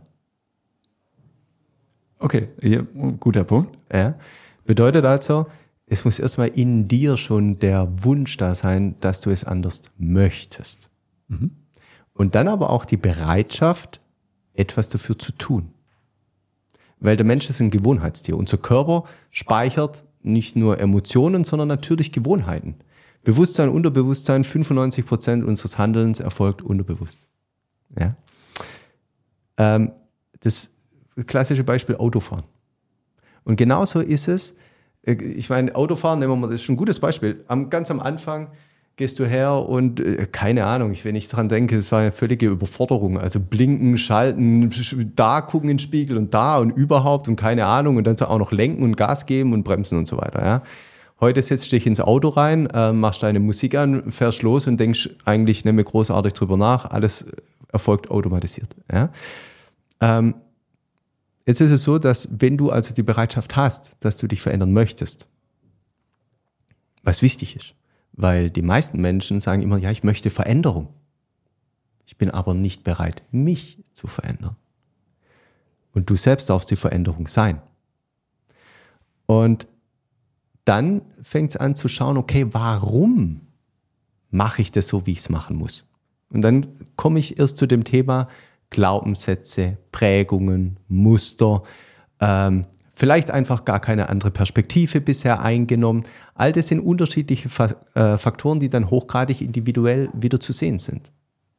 Okay, hier, guter Punkt. Ja. Bedeutet also, es muss erstmal in dir schon der Wunsch da sein, dass du es anders möchtest. Mhm. Und dann aber auch die Bereitschaft, etwas dafür zu tun. Weil der Mensch ist ein Gewohnheitstier. Unser Körper speichert nicht nur Emotionen, sondern natürlich Gewohnheiten. Bewusstsein, Unterbewusstsein, 95% unseres Handelns erfolgt unterbewusst. Ja? Das klassische Beispiel Autofahren. Und genauso ist es, ich meine, Autofahren, nehmen wir mal, das ist ein gutes Beispiel. Ganz am Anfang gehst du her und keine Ahnung, wenn ich dran denke, es war eine völlige Überforderung. Also blinken, schalten, da gucken in den Spiegel und da und überhaupt und keine Ahnung und dann auch noch lenken und Gas geben und bremsen und so weiter. Ja. Heute setzt du dich ins Auto rein, machst deine Musik an, fährst los und denkst eigentlich nicht mehr großartig drüber nach. Alles erfolgt automatisiert. Ja. Jetzt ist es so, dass wenn du also die Bereitschaft hast, dass du dich verändern möchtest, was wichtig ist, weil die meisten Menschen sagen immer, ja, ich möchte Veränderung. Ich bin aber nicht bereit, mich zu verändern. Und du selbst darfst die Veränderung sein. Und dann fängt es an zu schauen, okay, warum mache ich das so, wie ich es machen muss? Und dann komme ich erst zu dem Thema Glaubenssätze, Prägungen, Muster, vielleicht einfach gar keine andere Perspektive bisher eingenommen. All das sind unterschiedliche Faktoren, die dann hochgradig individuell wieder zu sehen sind.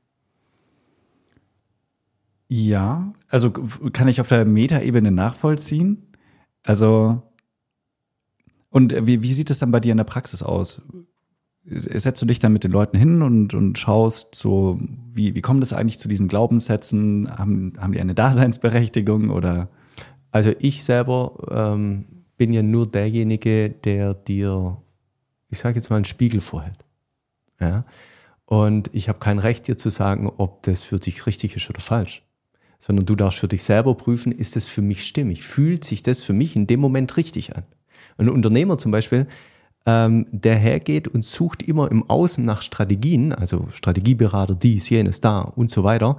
Ja, also kann ich auf der Metaebene nachvollziehen. Also, und wie sieht es dann bei dir in der Praxis aus? Setzt du dich dann mit den Leuten hin und schaust so, wie kommt es eigentlich zu diesen Glaubenssätzen? Haben die eine Daseinsberechtigung oder? Also ich selber bin ja nur derjenige, der dir, ich sage jetzt mal, einen Spiegel vorhält. Ja? Und ich habe kein Recht, dir zu sagen, ob das für dich richtig ist oder falsch. Sondern du darfst für dich selber prüfen, ist das für mich stimmig? Fühlt sich das für mich in dem Moment richtig an? Ein Unternehmer zum Beispiel, der hergeht und sucht immer im Außen nach Strategien, also Strategieberater, dies, jenes, da und so weiter,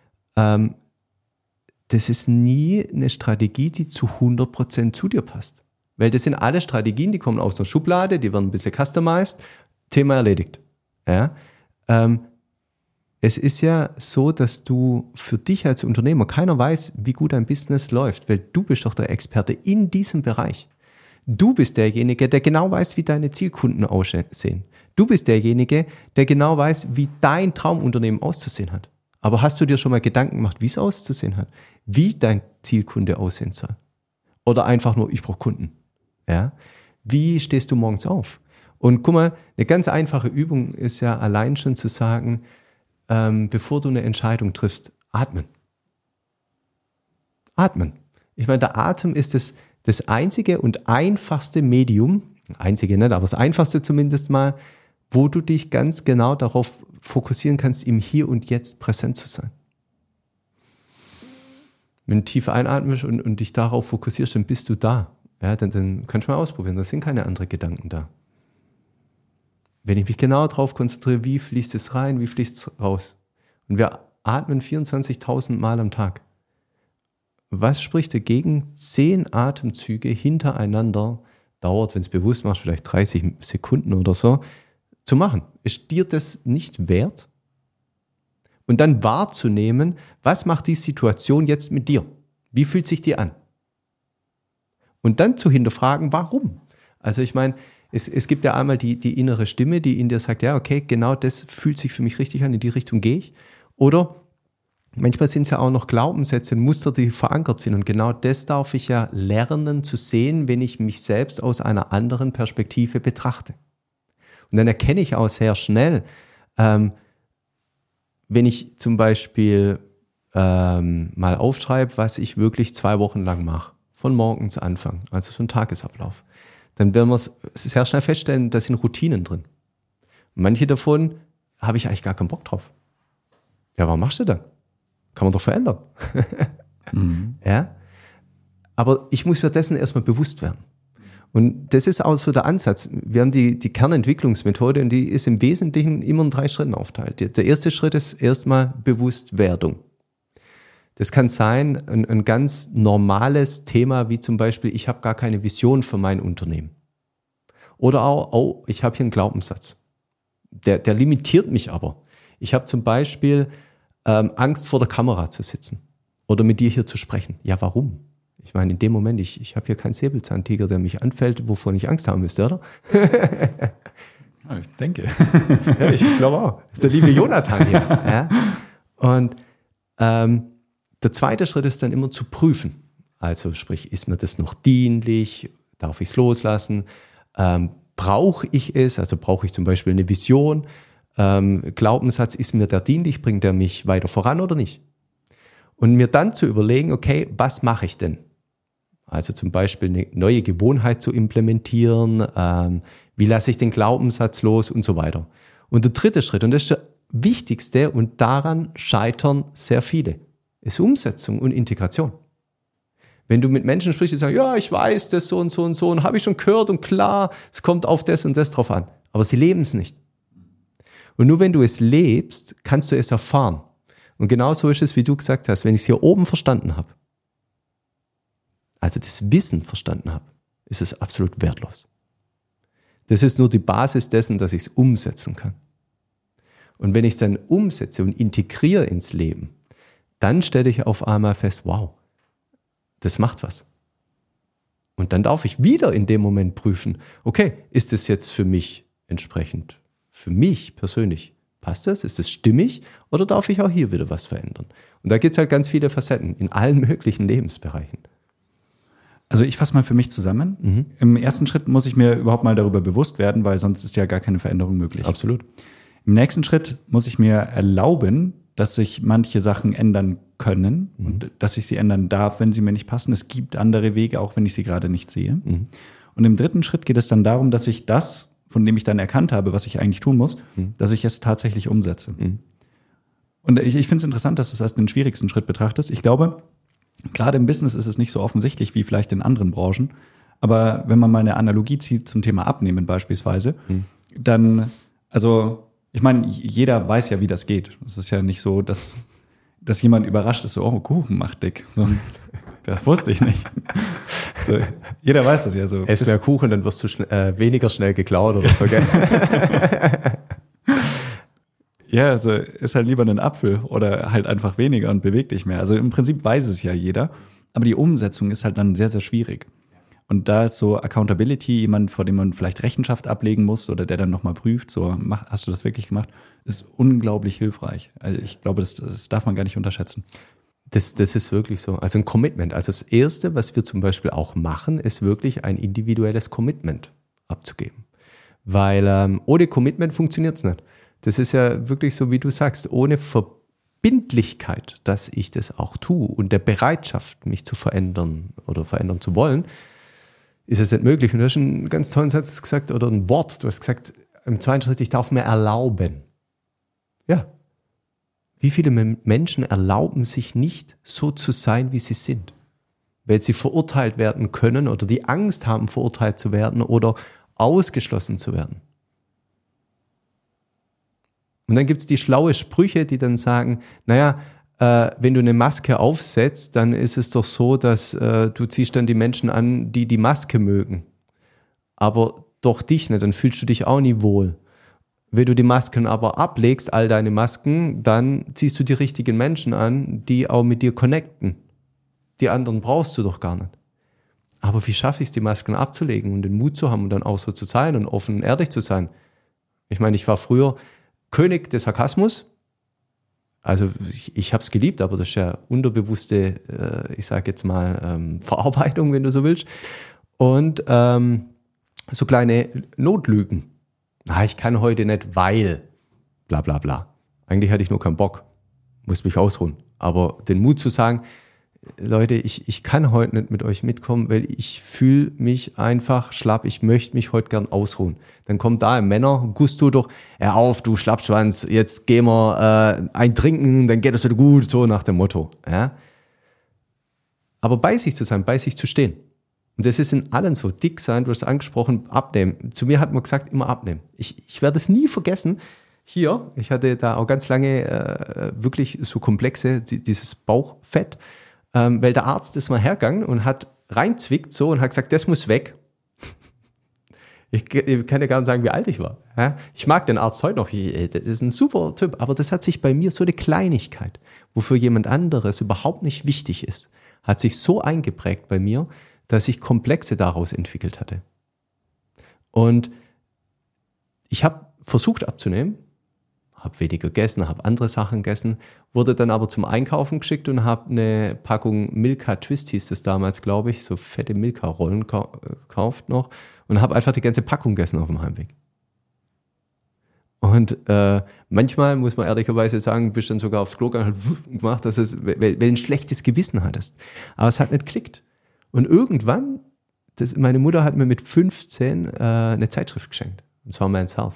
das ist nie eine Strategie, die zu 100% zu dir passt. Weil das sind alle Strategien, die kommen aus einer Schublade, die werden ein bisschen customized, Thema erledigt. Ja? Es ist ja so, dass du für dich als Unternehmer, keiner weiß, wie gut dein Business läuft, weil du bist doch der Experte in diesem Bereich. Du bist derjenige, der genau weiß, wie deine Zielkunden aussehen. Du bist derjenige, der genau weiß, wie dein Traumunternehmen auszusehen hat. Aber hast du dir schon mal Gedanken gemacht, wie es auszusehen hat? Wie dein Zielkunde aussehen soll? Oder einfach nur, ich brauche Kunden. Ja? Wie stehst du morgens auf? Und guck mal, eine ganz einfache Übung ist ja allein schon zu sagen, bevor du eine Entscheidung triffst, atmen. Atmen. Ich meine, der Atem ist das einzige und einfachste Medium, einzige nicht, aber das einfachste zumindest mal, wo du dich ganz genau darauf fokussieren kannst, im Hier und Jetzt präsent zu sein. Wenn du tief einatmest und dich darauf fokussierst, dann bist du da. Ja, dann kannst du mal ausprobieren, da sind keine anderen Gedanken da. Wenn ich mich genau darauf konzentriere, wie fließt es rein, wie fließt es raus? Und wir atmen 24.000 Mal am Tag. Was spricht dagegen? 10 Atemzüge hintereinander, dauert, wenn es bewusst machst, vielleicht 30 Sekunden oder so, zu machen. Ist dir das nicht wert? Und dann wahrzunehmen, was macht die Situation jetzt mit dir? Wie fühlt sich die an? Und dann zu hinterfragen, warum? Also ich meine, es gibt ja einmal die innere Stimme, die in dir sagt, ja, okay, genau das fühlt sich für mich richtig an, in die Richtung gehe ich. Oder manchmal sind es ja auch noch Glaubenssätze und Muster, die verankert sind. Und genau das darf ich ja lernen zu sehen, wenn ich mich selbst aus einer anderen Perspektive betrachte. Und dann erkenne ich auch sehr schnell, wenn ich zum Beispiel mal aufschreibe, was ich wirklich 2 Wochen lang mache, von morgens Anfang, also so ein Tagesablauf, dann werden wir es sehr schnell feststellen, da sind Routinen drin. Manche davon habe ich eigentlich gar keinen Bock drauf. Ja, warum machst du dann? Kann man doch verändern. Ja? Aber ich muss mir dessen erstmal bewusst werden. Und das ist auch so der Ansatz. Wir haben die Kernentwicklungsmethode und die ist im Wesentlichen immer in 3 Schritten aufteilt. Der erste Schritt ist erstmal Bewusstwerdung. Das kann sein, ein ganz normales Thema, wie zum Beispiel, ich habe gar keine Vision für mein Unternehmen. Oder auch, oh, ich habe hier einen Glaubenssatz. Der limitiert mich aber. Ich habe zum Beispiel Angst vor der Kamera zu sitzen. oder mit dir hier zu sprechen. Ja, warum? Ich meine, in dem Moment, ich habe hier keinen Säbelzahntiger, der mich anfällt, wovon ich Angst haben müsste, oder? Ja, ich denke. Ja, ich glaube auch. Das ist der liebe Jonathan hier. Ja? Und der zweite Schritt ist dann immer zu prüfen. Also sprich, ist mir das noch dienlich? Darf ich es loslassen? Brauche ich es? Also brauche ich zum Beispiel eine Vision? Glaubenssatz, ist mir der dienlich? Bringt der mich weiter voran oder nicht? Und mir dann zu überlegen, okay, was mache ich denn? Also zum Beispiel eine neue Gewohnheit zu implementieren, wie lasse ich den Glaubenssatz los und so weiter. Und der dritte Schritt, und das ist der wichtigste und daran scheitern sehr viele, ist Umsetzung und Integration. Wenn du mit Menschen sprichst, die sagen, ja, ich weiß das so und so und so und habe ich schon gehört und klar, es kommt auf das und das drauf an. Aber sie leben es nicht. Und nur wenn du es lebst, kannst du es erfahren. Und genauso ist es, wie du gesagt hast, wenn ich es hier oben verstanden habe, also das Wissen verstanden habe, ist es absolut wertlos. Das ist nur die Basis dessen, dass ich es umsetzen kann. Und wenn ich es dann umsetze und integriere ins Leben, dann stelle ich auf einmal fest, wow, das macht was. Und dann darf ich wieder in dem Moment prüfen, okay, ist das jetzt für mich entsprechend, für mich persönlich, passt das, ist das stimmig oder darf ich auch hier wieder was verändern? Und da gibt es halt ganz viele Facetten in allen möglichen Lebensbereichen. Also ich fasse mal für mich zusammen. Im ersten Schritt muss ich mir überhaupt mal darüber bewusst werden, weil sonst ist ja gar keine Veränderung möglich. Absolut. Im nächsten Schritt muss ich mir erlauben, dass sich manche Sachen ändern können und dass ich sie ändern darf, wenn sie mir nicht passen. Es gibt andere Wege, auch wenn ich sie gerade nicht sehe. Und im dritten Schritt geht es dann darum, dass ich das, von dem ich dann erkannt habe, was ich eigentlich tun muss, dass ich es tatsächlich umsetze. Und ich finde es interessant, dass du es als den schwierigsten Schritt betrachtest. Ich glaube, gerade im Business ist es nicht so offensichtlich wie vielleicht in anderen Branchen. Aber wenn man mal eine Analogie zieht zum Thema Abnehmen beispielsweise, dann, also ich meine, jeder weiß ja, wie das geht. Es ist ja nicht so, dass jemand überrascht ist, so, oh, Kuchen macht dick. So, das wusste ich nicht. So, jeder weiß das ja so. Ess mehr Kuchen, dann wirst du weniger schnell geklaut oder so, gell? Ja, also ist halt lieber ein Apfel oder halt einfach weniger und beweg dich mehr. Also im Prinzip weiß es ja jeder, aber die Umsetzung ist halt dann sehr, sehr schwierig. Und da ist so Accountability, jemand, vor dem man vielleicht Rechenschaft ablegen muss oder der dann nochmal prüft, so, hast du das wirklich gemacht, ist unglaublich hilfreich. Also ich glaube, das darf man gar nicht unterschätzen. Das ist wirklich so. Also ein Commitment. Also das Erste, was wir zum Beispiel auch machen, ist wirklich ein individuelles Commitment abzugeben. Weil ohne Commitment funktioniert es nicht. Das ist ja wirklich so, wie du sagst, ohne Verbindlichkeit, dass ich das auch tue und der Bereitschaft, mich zu verändern oder verändern zu wollen, ist es nicht möglich. Und du hast einen ganz tollen Satz gesagt oder ein Wort. Du hast gesagt, im zweiten Schritt, ich darf mir erlauben. Ja. Wie viele Menschen erlauben sich nicht, so zu sein, wie sie sind? Weil sie verurteilt werden können oder die Angst haben, verurteilt zu werden oder ausgeschlossen zu werden. Und dann gibt es die schlaue Sprüche, die dann sagen, naja, wenn du eine Maske aufsetzt, dann ist es doch so, dass du ziehst dann die Menschen an, die die Maske mögen. Aber doch dich nicht, dann fühlst du dich auch nie wohl. Wenn du die Masken aber ablegst, all deine Masken, dann ziehst du die richtigen Menschen an, die auch mit dir connecten. Die anderen brauchst du doch gar nicht. Aber wie schaffe ich es, die Masken abzulegen und den Mut zu haben und dann auch so zu sein und offen und ehrlich zu sein? Ich meine, ich war früher König des Sarkasmus. Also ich habe es geliebt, aber das ist ja unterbewusste, ich sage jetzt mal, Verarbeitung, wenn du so willst. Und so kleine Notlügen. Ich kann heute nicht, weil bla bla bla. Eigentlich hatte ich nur keinen Bock, musste mich ausruhen. Aber den Mut zu sagen, Leute, ich kann heute nicht mit euch mitkommen, weil ich fühle mich einfach schlapp, ich möchte mich heute gern ausruhen. Dann kommt da ein Männer, Gusto doch, hör auf, du Schlappschwanz, jetzt gehen wir ein Trinken, dann geht es wieder gut, so nach dem Motto. Ja? Aber bei sich zu sein, bei sich zu stehen. Und das ist in allen so, dick sein, du hast angesprochen, abnehmen. Zu mir hat man gesagt, immer abnehmen. Ich werde es nie vergessen. Hier, ich hatte da auch ganz lange wirklich so Komplexe, dieses Bauchfett, weil der Arzt ist mal hergegangen und hat reinzwickt so und hat gesagt, das muss weg. Ich kann ja gar nicht sagen, wie alt ich war. Ich mag den Arzt heute noch. Das ist ein super Typ. Aber das hat sich bei mir so eine Kleinigkeit, wofür jemand anderes überhaupt nicht wichtig ist, hat sich so eingeprägt bei mir, dass ich Komplexe daraus entwickelt hatte. Und ich habe versucht abzunehmen, habe weniger gegessen, habe andere Sachen gegessen, wurde dann aber zum Einkaufen geschickt und habe eine Packung Milka Twist, hieß das damals, glaube ich, so fette Milka-Rollen gekauft noch und habe einfach die ganze Packung gegessen auf dem Heimweg. Und manchmal, muss man ehrlicherweise sagen, bist du dann sogar aufs Klo gegangen und gemacht, dass es, weil ein schlechtes Gewissen hattest. Aber es hat nicht geklickt. Und irgendwann, meine Mutter hat mir mit 15 eine Zeitschrift geschenkt. Und zwar Men's Health.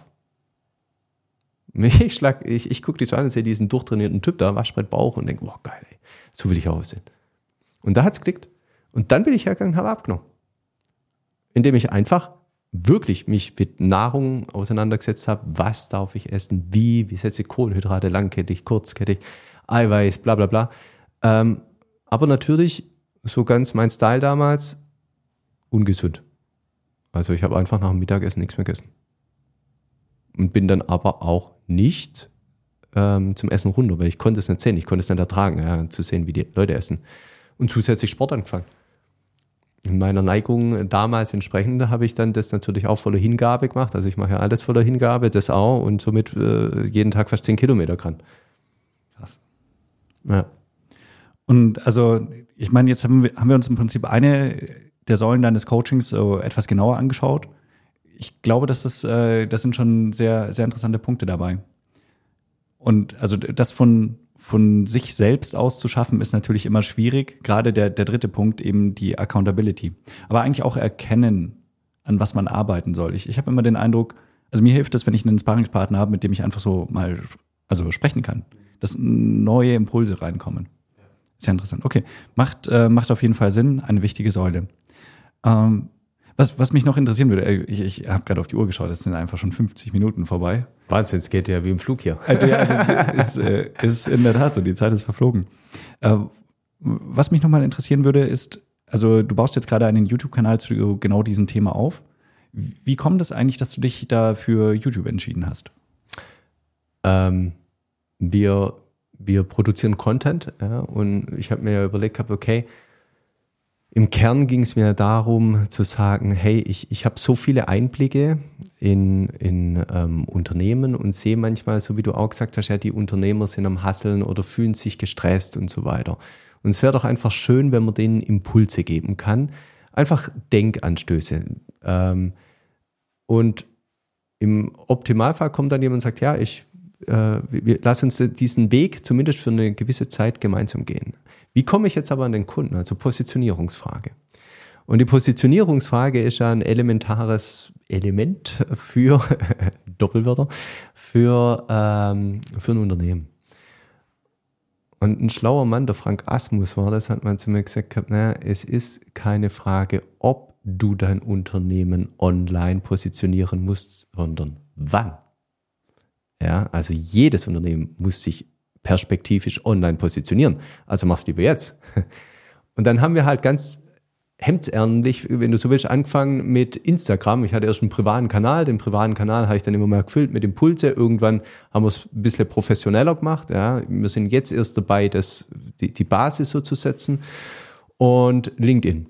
Ich gucke die so an und sehe diesen durchtrainierten Typ da, Waschbrettbauch und denke, wow, geil, ey, so will ich aussehen. Und da hat es geklickt. Und dann bin ich hergegangen und habe abgenommen. Indem ich einfach wirklich mich mit Nahrung auseinandergesetzt habe, was darf ich essen, wie setze ich Kohlenhydrate, langkettig, kurzkettig, Eiweiß, bla bla bla. Aber natürlich, so ganz mein Style damals, ungesund. Also ich habe einfach nach dem Mittagessen nichts mehr gegessen. Und bin dann aber auch nicht zum Essen runter, weil ich konnte es nicht sehen, ich konnte es nicht ertragen, zu sehen, wie die Leute essen. Und zusätzlich Sport angefangen. In meiner Neigung damals entsprechend habe ich dann das natürlich auch voller Hingabe gemacht. Also ich mache ja alles voller Hingabe, das auch und somit jeden Tag fast 10 Kilometer kann. Krass. Ja. Und also, ich meine, jetzt haben wir uns im Prinzip eine der Säulen deines Coachings so etwas genauer angeschaut. Ich glaube, das sind schon sehr, sehr interessante Punkte dabei. Und also das von sich selbst aus zu schaffen, ist natürlich immer schwierig. Gerade der dritte Punkt, eben die Accountability. Aber eigentlich auch erkennen, an was man arbeiten soll. Ich habe immer den Eindruck, also mir hilft es, wenn ich einen Sparringspartner habe, mit dem ich einfach so mal sprechen kann, dass neue Impulse reinkommen. Sehr interessant. Okay, macht auf jeden Fall Sinn, eine wichtige Säule. Was mich noch interessieren würde, ich habe gerade auf die Uhr geschaut, es sind einfach schon 50 Minuten vorbei. Wahnsinn, es geht ja wie im Flug hier. Also ist in der Tat so, die Zeit ist verflogen. Was mich nochmal interessieren würde, ist, also du baust jetzt gerade einen YouTube-Kanal zu genau diesem Thema auf. Wie kommt es eigentlich, dass du dich da für YouTube entschieden hast? Wir produzieren Content, ja, und ich habe mir ja überlegt gehabt, okay, im Kern ging es mir darum zu sagen, hey, ich habe so viele Einblicke in Unternehmen und sehe manchmal, so wie du auch gesagt hast, ja, die Unternehmer sind am Hasseln oder fühlen sich gestresst und so weiter. Und es wäre doch einfach schön, wenn man denen Impulse geben kann, einfach Denkanstöße. Und im Optimalfall kommt dann jemand und sagt, ja, lass uns diesen Weg zumindest für eine gewisse Zeit gemeinsam gehen. Wie komme ich jetzt aber an den Kunden? Also Positionierungsfrage. Und die Positionierungsfrage ist ja ein elementares Element für Doppelwörter für ein Unternehmen. Und ein schlauer Mann, der Frank Asmus war das, hat man zu mir gesagt, naja, es ist keine Frage, ob du dein Unternehmen online positionieren musst, sondern wann. Ja, also jedes Unternehmen muss sich perspektivisch online positionieren. Also mach's lieber jetzt. Und dann haben wir halt ganz hemdsärmlich, wenn du so willst, angefangen mit Instagram. Ich hatte erst einen privaten Kanal. Den privaten Kanal habe ich dann immer mal gefüllt mit Impulse. Irgendwann haben wir es ein bisschen professioneller gemacht. Ja, wir sind jetzt erst dabei, die Basis so zu setzen. Und LinkedIn.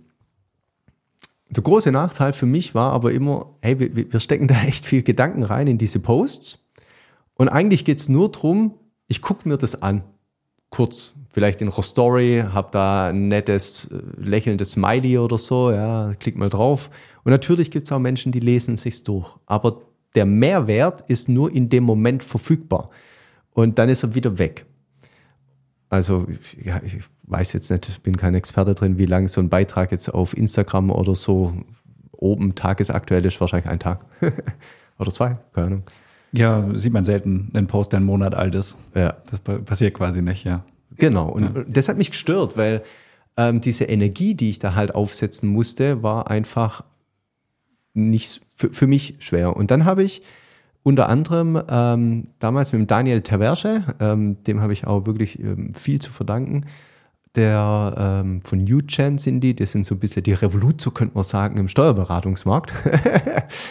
Der große Nachteil für mich war aber immer, hey, wir stecken da echt viel Gedanken rein in diese Posts. Und eigentlich geht es nur darum, ich gucke mir das an, kurz, vielleicht in einer Story, habe da ein nettes, lächelndes Smiley oder so, ja, klick mal drauf. Und natürlich gibt es auch Menschen, die lesen sich's durch. Aber der Mehrwert ist nur in dem Moment verfügbar. Und dann ist er wieder weg. Also, ja, ich weiß jetzt nicht, ich bin kein Experte drin, wie lange so ein Beitrag jetzt auf Instagram oder so oben tagesaktuell ist, wahrscheinlich ein Tag. Oder 2, keine Ahnung. Ja, sieht man selten, einen Post, der einen Monat alt ist. Ja. Das passiert quasi nicht, ja. Genau, und das hat mich gestört, weil diese Energie, die ich da halt aufsetzen musste, war einfach nicht für mich schwer. Und dann habe ich unter anderem damals mit dem Daniel Taversche, dem habe ich auch wirklich viel zu verdanken, der von NewGen sind die sind so ein bisschen die Revolut, so könnte man sagen, im Steuerberatungsmarkt.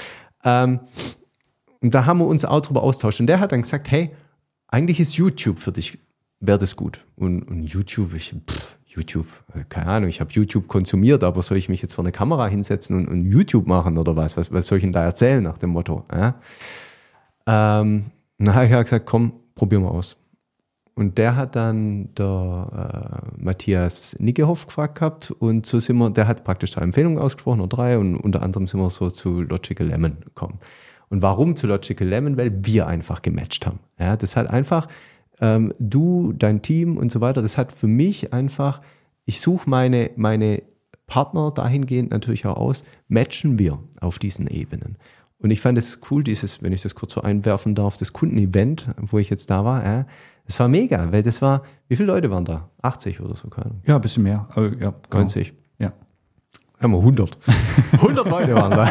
Und da haben wir uns auch drüber austauscht. Und der hat dann gesagt, hey, eigentlich ist YouTube für dich, wäre das gut. Und YouTube, YouTube, keine Ahnung, ich habe YouTube konsumiert, aber soll ich mich jetzt vor eine Kamera hinsetzen und YouTube machen oder was? Was soll ich denn da erzählen nach dem Motto? Ja? Dann habe ich halt gesagt, komm, probieren wir aus. Und der hat dann der Matthias Niggehoff gefragt gehabt und so sind wir, der hat praktisch 2 Empfehlungen ausgesprochen oder 3 und unter anderem sind wir so zu Logical Lemon gekommen. Und warum zu Logical Lemon? Weil wir einfach gematcht haben. Ja, das hat einfach, du, dein Team und so weiter, das hat für mich einfach, ich suche meine Partner dahingehend natürlich auch aus, matchen wir auf diesen Ebenen. Und ich fand es cool, wenn ich das kurz so einwerfen darf, das Kundenevent, wo ich jetzt da war, das war mega, weil das war, wie viele Leute waren da? 80 oder so, keine Ahnung. Ja, ein bisschen mehr. Ja, genau. 90. Ja. Haben wir 100. 100 Leute waren da.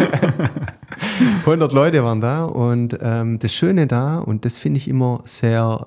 100 Leute waren da und das Schöne da, und das finde ich immer sehr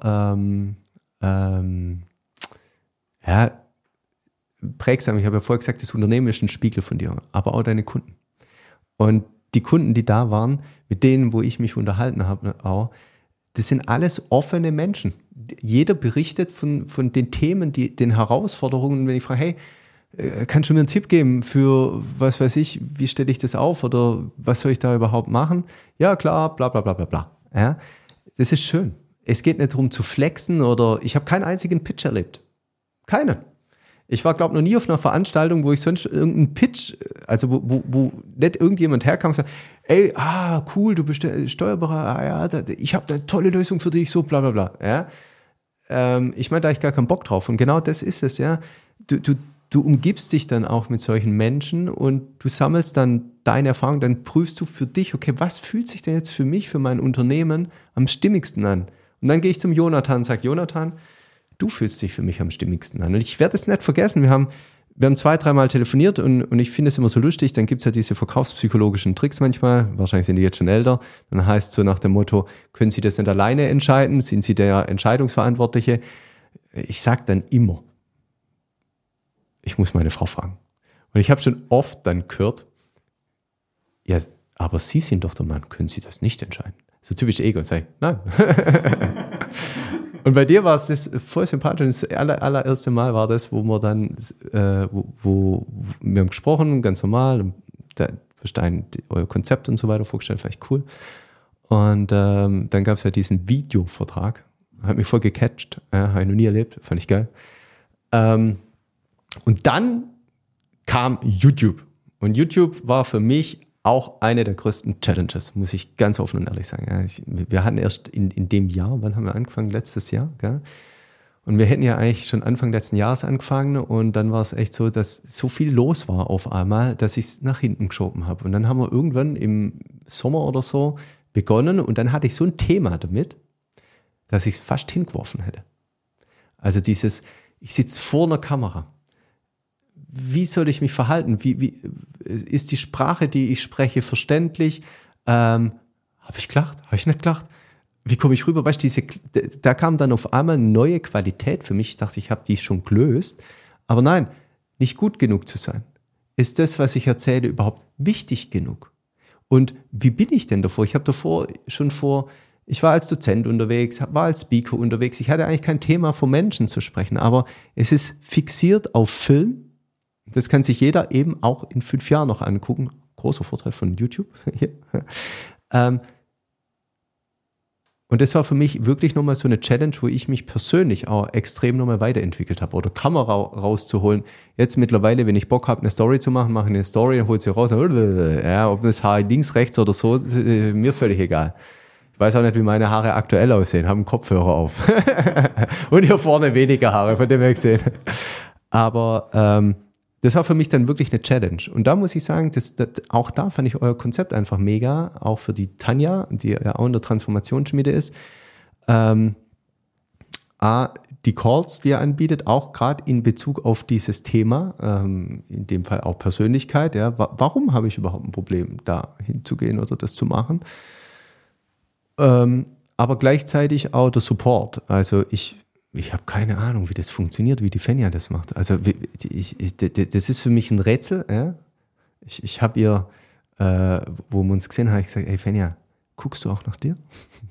prägsam. Ich habe ja vorher gesagt, das Unternehmen ist ein Spiegel von dir, aber auch deine Kunden. Und die Kunden, die da waren, mit denen, wo ich mich unterhalten habe, auch, das sind alles offene Menschen. Jeder berichtet von den Themen, den Herausforderungen. Wenn ich frage, hey, kannst du mir einen Tipp geben für, was weiß ich, wie stelle ich das auf oder was soll ich da überhaupt machen? Ja, klar, bla bla bla bla bla. Ja, das ist schön. Es geht nicht darum zu flexen oder ich habe keinen einzigen Pitch erlebt. Keinen. Ich war, glaube ich, noch nie auf einer Veranstaltung, wo ich sonst irgendeinen Pitch, also wo nicht irgendjemand herkam und sagt, ey, cool, du bist der Steuerberater, ich habe eine tolle Lösung für dich, so bla bla bla. Ja? Ich meine, da habe ich gar keinen Bock drauf. Und genau das ist es, ja. Du umgibst dich dann auch mit solchen Menschen und du sammelst dann deine Erfahrung, dann prüfst du für dich, okay, was fühlt sich denn jetzt für mich, für mein Unternehmen am stimmigsten an? Und dann gehe ich zum Jonathan und sage, Jonathan, du fühlst dich für mich am stimmigsten an. Und ich werde es nicht vergessen, wir haben 2-3 Mal telefoniert und ich finde es immer so lustig, dann gibt es ja diese verkaufspsychologischen Tricks manchmal, wahrscheinlich sind die jetzt schon älter, dann heißt es so nach dem Motto, können Sie das nicht alleine entscheiden, sind Sie der Entscheidungsverantwortliche? Ich sage dann immer, ich muss meine Frau fragen. Und ich habe schon oft dann gehört, ja, aber Sie sind doch der Mann, können Sie das nicht entscheiden? So typisch Ego, sage ich, nein. Und bei dir war es das voll sympathisch. Das allererste Mal war das, wo wir dann, wo wir haben gesprochen, ganz normal, da euer Konzept und so weiter vorgestellt, vielleicht cool. Und dann gab es ja diesen Videovertrag, hat mich voll gecatcht, habe ich noch nie erlebt, fand ich geil. Und dann kam YouTube. Und YouTube war für mich auch eine der größten Challenges, muss ich ganz offen und ehrlich sagen. Ja, wir hatten erst in dem Jahr, wann haben wir angefangen? Letztes Jahr, gell? Und wir hätten ja eigentlich schon Anfang letzten Jahres angefangen und dann war es echt so, dass so viel los war auf einmal, dass ich es nach hinten geschoben habe. Und dann haben wir irgendwann im Sommer oder so begonnen und dann hatte ich so ein Thema damit, dass ich es fast hingeworfen hätte. Also ich sitze vor einer Kamera. Wie soll ich mich verhalten? Wie ist die Sprache, die ich spreche, verständlich? Habe ich gelacht? Habe ich nicht gelacht? Wie komme ich rüber? Weißt du, da kam dann auf einmal eine neue Qualität für mich. Ich dachte, ich habe die schon gelöst. Aber nein, nicht gut genug zu sein. Ist das, was ich erzähle, überhaupt wichtig genug? Und wie bin ich denn davor? Ich habe ich war als Dozent unterwegs, war als Speaker unterwegs. Ich hatte eigentlich kein Thema, vor Menschen zu sprechen. Aber es ist fixiert auf Film. Das kann sich jeder eben auch in 5 Jahren noch angucken. Großer Vorteil von YouTube. Und das war für mich wirklich nochmal so eine Challenge, wo ich mich persönlich auch extrem nochmal weiterentwickelt habe. Oder Kamera rauszuholen. Jetzt mittlerweile, wenn ich Bock habe, eine Story zu machen, mache ich eine Story und hole sie raus. Ja, ob das Haar links, rechts oder so, mir völlig egal. Ich weiß auch nicht, wie meine Haare aktuell aussehen. Haben einen Kopfhörer auf. Und hier vorne weniger Haare, von dem her gesehen. Aber das war für mich dann wirklich eine Challenge. Und da muss ich sagen, auch da fand ich euer Konzept einfach mega, auch für die Tanja, die ja auch in der Transformationsschmiede ist. Die Calls, die ihr anbietet, auch gerade in Bezug auf dieses Thema, in dem Fall auch Persönlichkeit. Ja, warum habe ich überhaupt ein Problem, da hinzugehen oder das zu machen? Aber gleichzeitig auch der Support. Also ich habe keine Ahnung, wie das funktioniert, wie die Fenja das macht. Also das ist für mich ein Rätsel. Ja? Ich habe ihr wo wir uns gesehen haben, habe ich gesagt, hey Fenja, guckst du auch nach dir?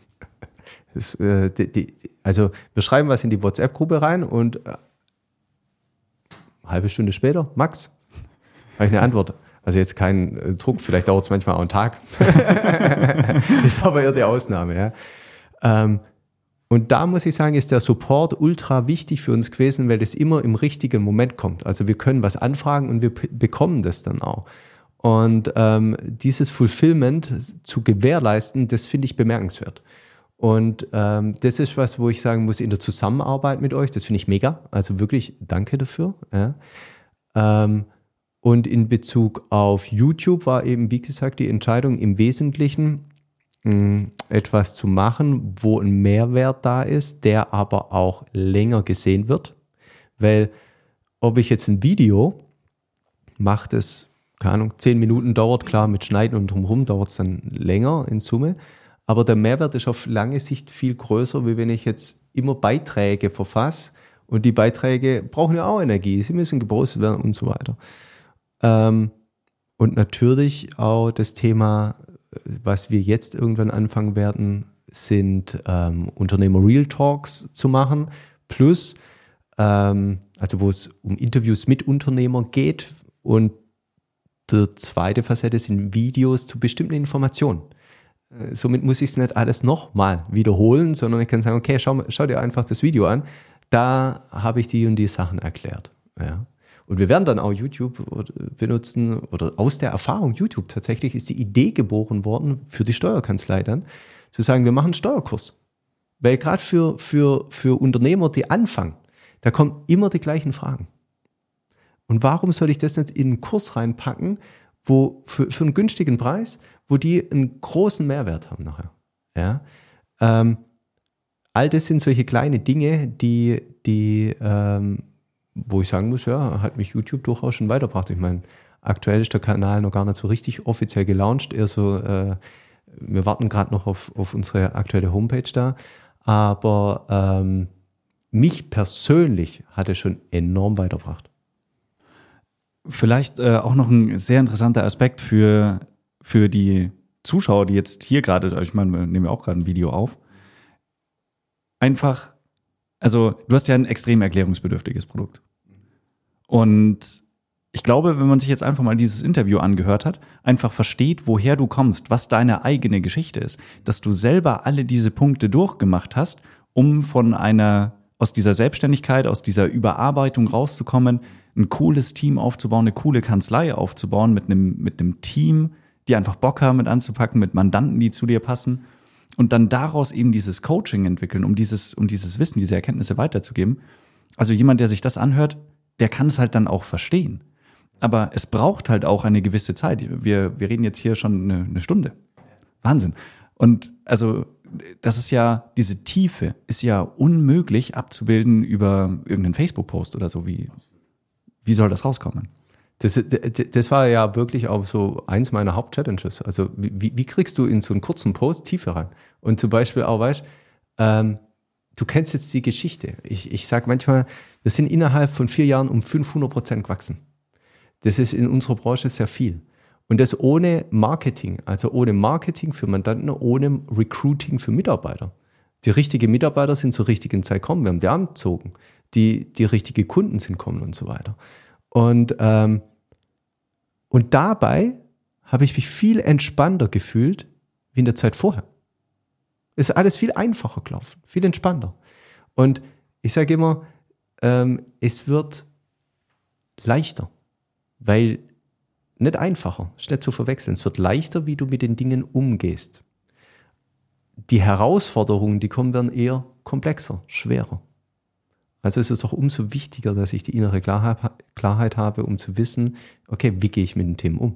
Also wir schreiben was in die WhatsApp-Gruppe rein und eine halbe Stunde später, Max, habe ich eine Antwort. Also jetzt kein Druck, vielleicht dauert es manchmal auch einen Tag. Ist aber eher die Ausnahme. Ja. Und da muss ich sagen, ist der Support ultra wichtig für uns gewesen, weil das immer im richtigen Moment kommt. Also wir können was anfragen und wir bekommen das dann auch. Und dieses Fulfillment zu gewährleisten, das finde ich bemerkenswert. Und das ist was, wo ich sagen muss, in der Zusammenarbeit mit euch, das finde ich mega. Also wirklich danke dafür. Ja. Und in Bezug auf YouTube war eben, wie gesagt, die Entscheidung im Wesentlichen, etwas zu machen, wo ein Mehrwert da ist, der aber auch länger gesehen wird. Weil ob ich jetzt ein Video mache, das, keine Ahnung, 10 Minuten dauert, klar, mit Schneiden und drumherum dauert es dann länger in Summe. Aber der Mehrwert ist auf lange Sicht viel größer, wie wenn ich jetzt immer Beiträge verfasse. Und die Beiträge brauchen ja auch Energie, sie müssen gepostet werden und so weiter. Und natürlich auch das Thema, was wir jetzt irgendwann anfangen werden, sind Unternehmer-Real Talks zu machen. Plus, also wo es um Interviews mit Unternehmern geht. Und die zweite Facette sind Videos zu bestimmten Informationen. Somit muss ich es nicht alles nochmal wiederholen, sondern ich kann sagen, okay, schau dir einfach das Video an. Da habe ich die und die Sachen erklärt. Ja. Und wir werden dann auch YouTube benutzen oder aus der Erfahrung YouTube tatsächlich ist die Idee geboren worden für die Steuerkanzlei dann, zu sagen, wir machen einen Steuerkurs. Weil gerade für Unternehmer, die anfangen, da kommen immer die gleichen Fragen. Und warum soll ich das nicht in einen Kurs reinpacken, wo für einen günstigen Preis, wo die einen großen Mehrwert haben nachher? Ja? All das sind solche kleine Dinge, die wo ich sagen muss, ja, hat mich YouTube durchaus schon weitergebracht. Ich meine, aktuell ist der Kanal noch gar nicht so richtig offiziell gelauncht. Eher so, wir warten gerade noch auf unsere aktuelle Homepage da. Aber mich persönlich hat es schon enorm weitergebracht. Vielleicht auch noch ein sehr interessanter Aspekt für die Zuschauer, die jetzt hier gerade, ich meine, wir nehmen ja auch gerade ein Video auf. Einfach, also du hast ja ein extrem erklärungsbedürftiges Produkt. Und ich glaube, wenn man sich jetzt einfach mal dieses Interview angehört hat, einfach versteht, woher du kommst, was deine eigene Geschichte ist, dass du selber alle diese Punkte durchgemacht hast, um aus dieser Selbstständigkeit, aus dieser Überarbeitung rauszukommen, ein cooles Team aufzubauen, eine coole Kanzlei aufzubauen mit einem Team, die einfach Bock haben mit anzupacken, mit Mandanten, die zu dir passen und dann daraus eben dieses Coaching entwickeln, um dieses Wissen, diese Erkenntnisse weiterzugeben. Also jemand, der sich das anhört, der kann es halt dann auch verstehen. Aber es braucht halt auch eine gewisse Zeit. Wir reden jetzt hier schon eine Stunde. Wahnsinn. Und also das ist ja, diese Tiefe ist ja unmöglich abzubilden über irgendeinen Facebook-Post oder so. Wie soll das rauskommen? Das war ja wirklich auch so eins meiner Haupt-Challenges. Also wie kriegst du in so einen kurzen Post Tiefe rein? Und zum Beispiel auch, weißt du kennst jetzt die Geschichte. Ich sage manchmal, wir sind innerhalb von 4 Jahren um 500% gewachsen. Das ist in unserer Branche sehr viel. Und das ohne Marketing, also ohne Marketing für Mandanten, ohne Recruiting für Mitarbeiter. Die richtigen Mitarbeiter sind zur richtigen Zeit gekommen, wir haben die angezogen. Die richtigen Kunden sind gekommen und so weiter. Und dabei habe ich mich viel entspannter gefühlt wie in der Zeit vorher. Es ist alles viel einfacher gelaufen, viel entspannter. Und ich sage immer, es wird leichter, weil nicht einfacher, ist nicht zu verwechseln. Es wird leichter, wie du mit den Dingen umgehst. Die Herausforderungen, die kommen, werden eher komplexer, schwerer. Also ist es auch umso wichtiger, dass ich die innere Klarheit habe, um zu wissen, okay, wie gehe ich mit den Themen um?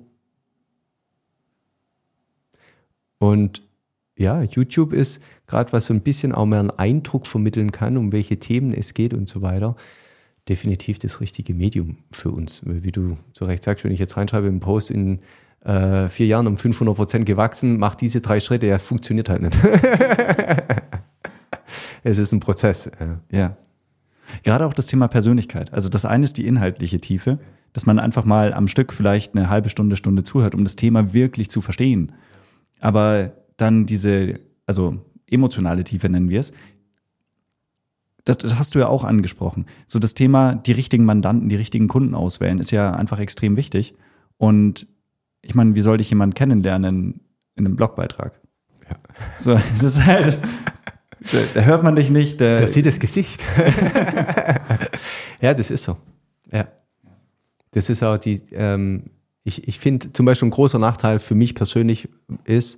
Und ja, YouTube ist gerade, was so ein bisschen auch mehr einen Eindruck vermitteln kann, um welche Themen es geht und so weiter, definitiv das richtige Medium für uns. Wie du zu Recht sagst, wenn ich jetzt reinschreibe im Post in 4 Jahren um 500% gewachsen, mach diese 3 Schritte, ja, funktioniert halt nicht. Es ist ein Prozess. Ja. Gerade auch das Thema Persönlichkeit. Also das eine ist die inhaltliche Tiefe, dass man einfach mal am Stück vielleicht eine halbe Stunde zuhört, um das Thema wirklich zu verstehen. Aber dann also emotionale Tiefe nennen wir es, das hast du ja auch angesprochen. So das Thema, die richtigen Mandanten, die richtigen Kunden auswählen, ist ja einfach extrem wichtig. Und ich meine, wie soll dich jemand kennenlernen in einem Blogbeitrag? Ja. So, es ist halt, da hört man dich nicht. Da sieht das Gesicht. Ja, das ist so. Ja. Das ist auch ich finde zum Beispiel ein großer Nachteil für mich persönlich ist,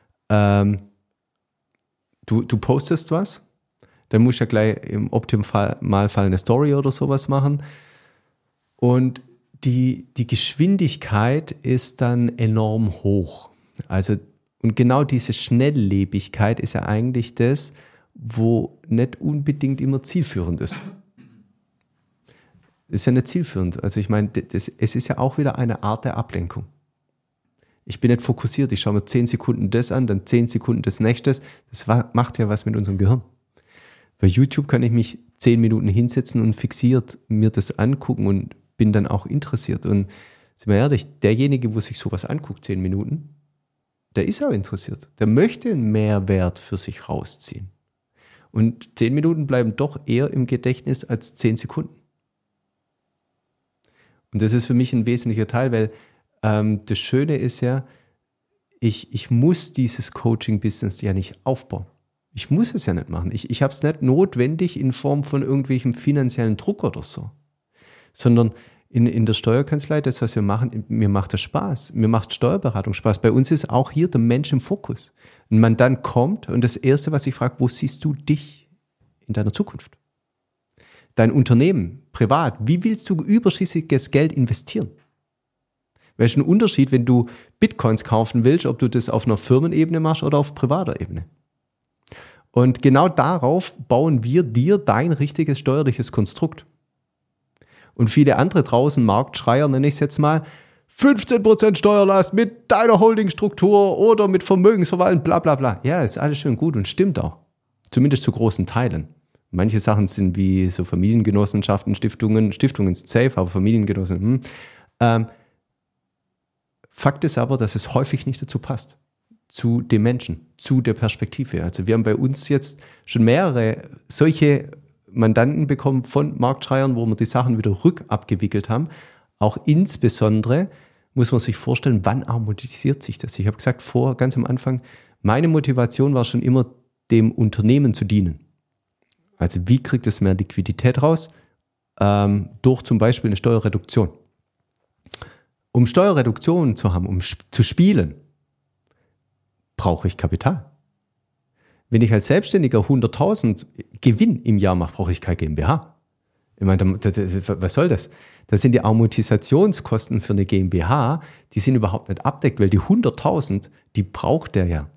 du postest was, dann musst du ja gleich im Optimalfall eine Story oder sowas machen. Und die Geschwindigkeit ist dann enorm hoch. Also, und genau diese Schnelllebigkeit ist ja eigentlich das, wo nicht unbedingt immer zielführend ist. Ist ja nicht zielführend. Also ich meine, es ist ja auch wieder eine Art der Ablenkung. Ich bin nicht fokussiert, ich schaue mir 10 Sekunden das an, dann 10 Sekunden das nächste. Das macht ja was mit unserem Gehirn. Bei YouTube kann ich mich 10 Minuten hinsetzen und fixiert mir das angucken und bin dann auch interessiert. Und sind wir ehrlich, derjenige, wo sich sowas anguckt, 10 Minuten, der ist auch interessiert. Der möchte einen Mehrwert für sich rausziehen. Und 10 Minuten bleiben doch eher im Gedächtnis als 10 Sekunden. Und das ist für mich ein wesentlicher Teil, weil das Schöne ist ja, ich muss dieses Coaching-Business ja nicht aufbauen. Ich muss es ja nicht machen. Ich habe es nicht notwendig in Form von irgendwelchem finanziellen Druck oder so, sondern in der Steuerkanzlei, das, was wir machen, mir macht das Spaß. Mir macht Steuerberatung Spaß. Bei uns ist auch hier der Mensch im Fokus. Ein Mandant kommt und das Erste, was ich frage, wo siehst du dich in deiner Zukunft? Dein Unternehmen, privat, wie willst du überschüssiges Geld investieren? Welchen Unterschied, wenn du Bitcoins kaufen willst, ob du das auf einer Firmenebene machst oder auf privater Ebene? Und genau darauf bauen wir dir dein richtiges steuerliches Konstrukt. Und viele andere draußen, Marktschreier nenne ich es jetzt mal, 15% Steuerlast mit deiner Holdingstruktur oder mit Vermögensverwaltung, bla bla bla. Ja, ist alles schön gut und stimmt auch. Zumindest zu großen Teilen. Manche Sachen sind wie so Familiengenossenschaften, Stiftungen sind safe, aber Familiengenossen, Fakt ist aber, dass es häufig nicht dazu passt. Zu dem Menschen, zu der Perspektive. Also wir haben bei uns jetzt schon mehrere solche Mandanten bekommen von Marktschreiern, wo wir die Sachen wieder rückabgewickelt haben. Auch insbesondere muss man sich vorstellen, wann amortisiert sich das? Ich habe gesagt ganz am Anfang, meine Motivation war schon immer, dem Unternehmen zu dienen. Also wie kriegt es mehr Liquidität raus? Durch zum Beispiel eine Steuerreduktion. Um Steuerreduktion zu haben, um zu spielen, brauche ich Kapital. Wenn ich als Selbstständiger 100.000 Gewinn im Jahr mache, brauche ich keine GmbH. Ich meine, was soll das? Das sind die Amortisationskosten für eine GmbH, die sind überhaupt nicht abdeckt, weil die 100.000, die braucht der ja.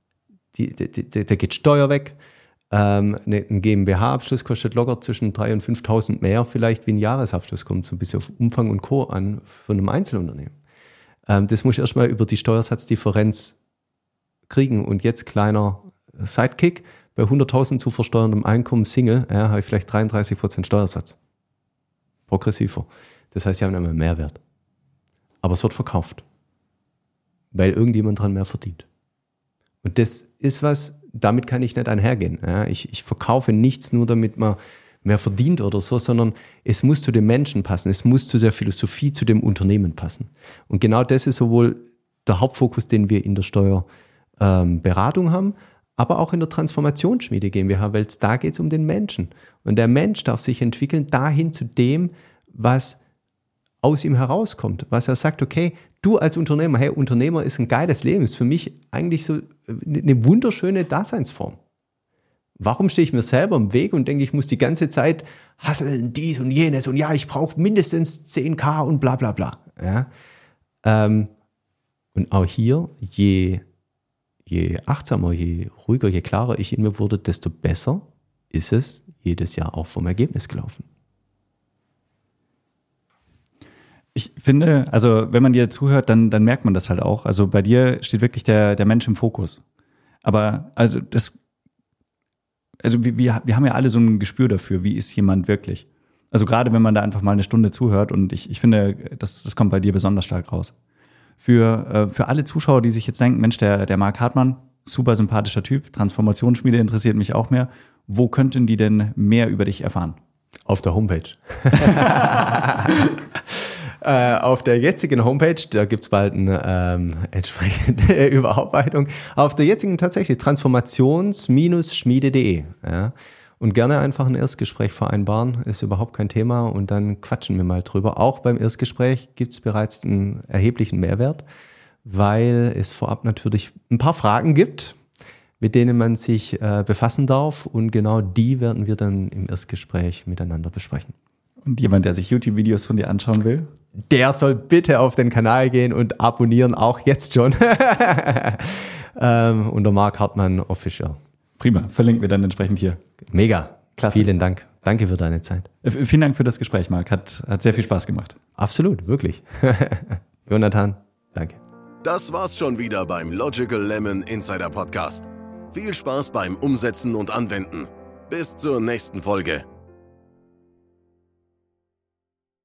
Da geht Steuer weg. Ein GmbH-Abschluss kostet locker zwischen 3.000 und 5.000 mehr vielleicht wie ein Jahresabschluss, kommt so ein bisschen auf Umfang und Co. an von einem Einzelunternehmen. Das muss ich erstmal über die Steuersatzdifferenz kriegen und jetzt kleiner Sidekick, bei 100.000 zu versteuerndem Einkommen Single, habe ich vielleicht 33% Steuersatz. Progressiver. Das heißt, sie haben einmal Mehrwert. Aber es wird verkauft, weil irgendjemand dran mehr verdient. Und das ist was, damit kann ich nicht einhergehen. Ja, ich verkaufe nichts nur, damit man mehr verdient oder so, sondern es muss zu dem Menschen passen, es muss zu der Philosophie, zu dem Unternehmen passen. Und genau das ist sowohl der Hauptfokus, den wir in der Steuerberatung haben, aber auch in der Transformationsschmiede GmbH, weil da geht es um den Menschen. Und der Mensch darf sich entwickeln dahin zu dem, was aus ihm herauskommt, was er sagt, okay, du als Unternehmer, hey, Unternehmer ist ein geiles Leben, ist für mich eigentlich so eine wunderschöne Daseinsform. Warum stehe ich mir selber im Weg und denke, ich muss die ganze Zeit hasseln, dies und jenes und ja, ich brauche mindestens 10.000 und bla bla bla. Ja? Und auch hier, je achtsamer, je ruhiger, je klarer ich in mir wurde, desto besser ist es jedes Jahr auch vom Ergebnis gelaufen. Ich finde, also wenn man dir zuhört, dann merkt man das halt auch. Also bei dir steht wirklich der Mensch im Fokus. Aber wir haben ja alle so ein Gespür dafür, wie ist jemand wirklich. Also gerade wenn man da einfach mal eine Stunde zuhört und ich finde, das kommt bei dir besonders stark raus. Für alle Zuschauer, die sich jetzt denken, Mensch, der Marc Hartmann, super sympathischer Typ, Transformationsschmiede interessiert mich auch mehr. Wo könnten die denn mehr über dich erfahren? Auf der Homepage. Auf der jetzigen Homepage, da gibt es bald eine entsprechende Überarbeitung. Auf der jetzigen tatsächlich transformations-schmiede.de. Ja. Und gerne einfach ein Erstgespräch vereinbaren, ist überhaupt kein Thema und dann quatschen wir mal drüber. Auch beim Erstgespräch gibt es bereits einen erheblichen Mehrwert, weil es vorab natürlich ein paar Fragen gibt, mit denen man sich befassen darf und genau die werden wir dann im Erstgespräch miteinander besprechen. Und jemand, der sich YouTube-Videos von dir anschauen will? Der soll bitte auf den Kanal gehen und abonnieren, auch jetzt schon. Unter Marc Hartmann Official. Prima, verlinken wir dann entsprechend hier. Mega, Klasse. Vielen Dank. Danke für deine Zeit. Vielen Dank für das Gespräch, Marc. Hat sehr viel Spaß gemacht. Absolut, wirklich. Jonathan, danke. Das war's schon wieder beim Logical Lemon Insider Podcast. Viel Spaß beim Umsetzen und Anwenden. Bis zur nächsten Folge.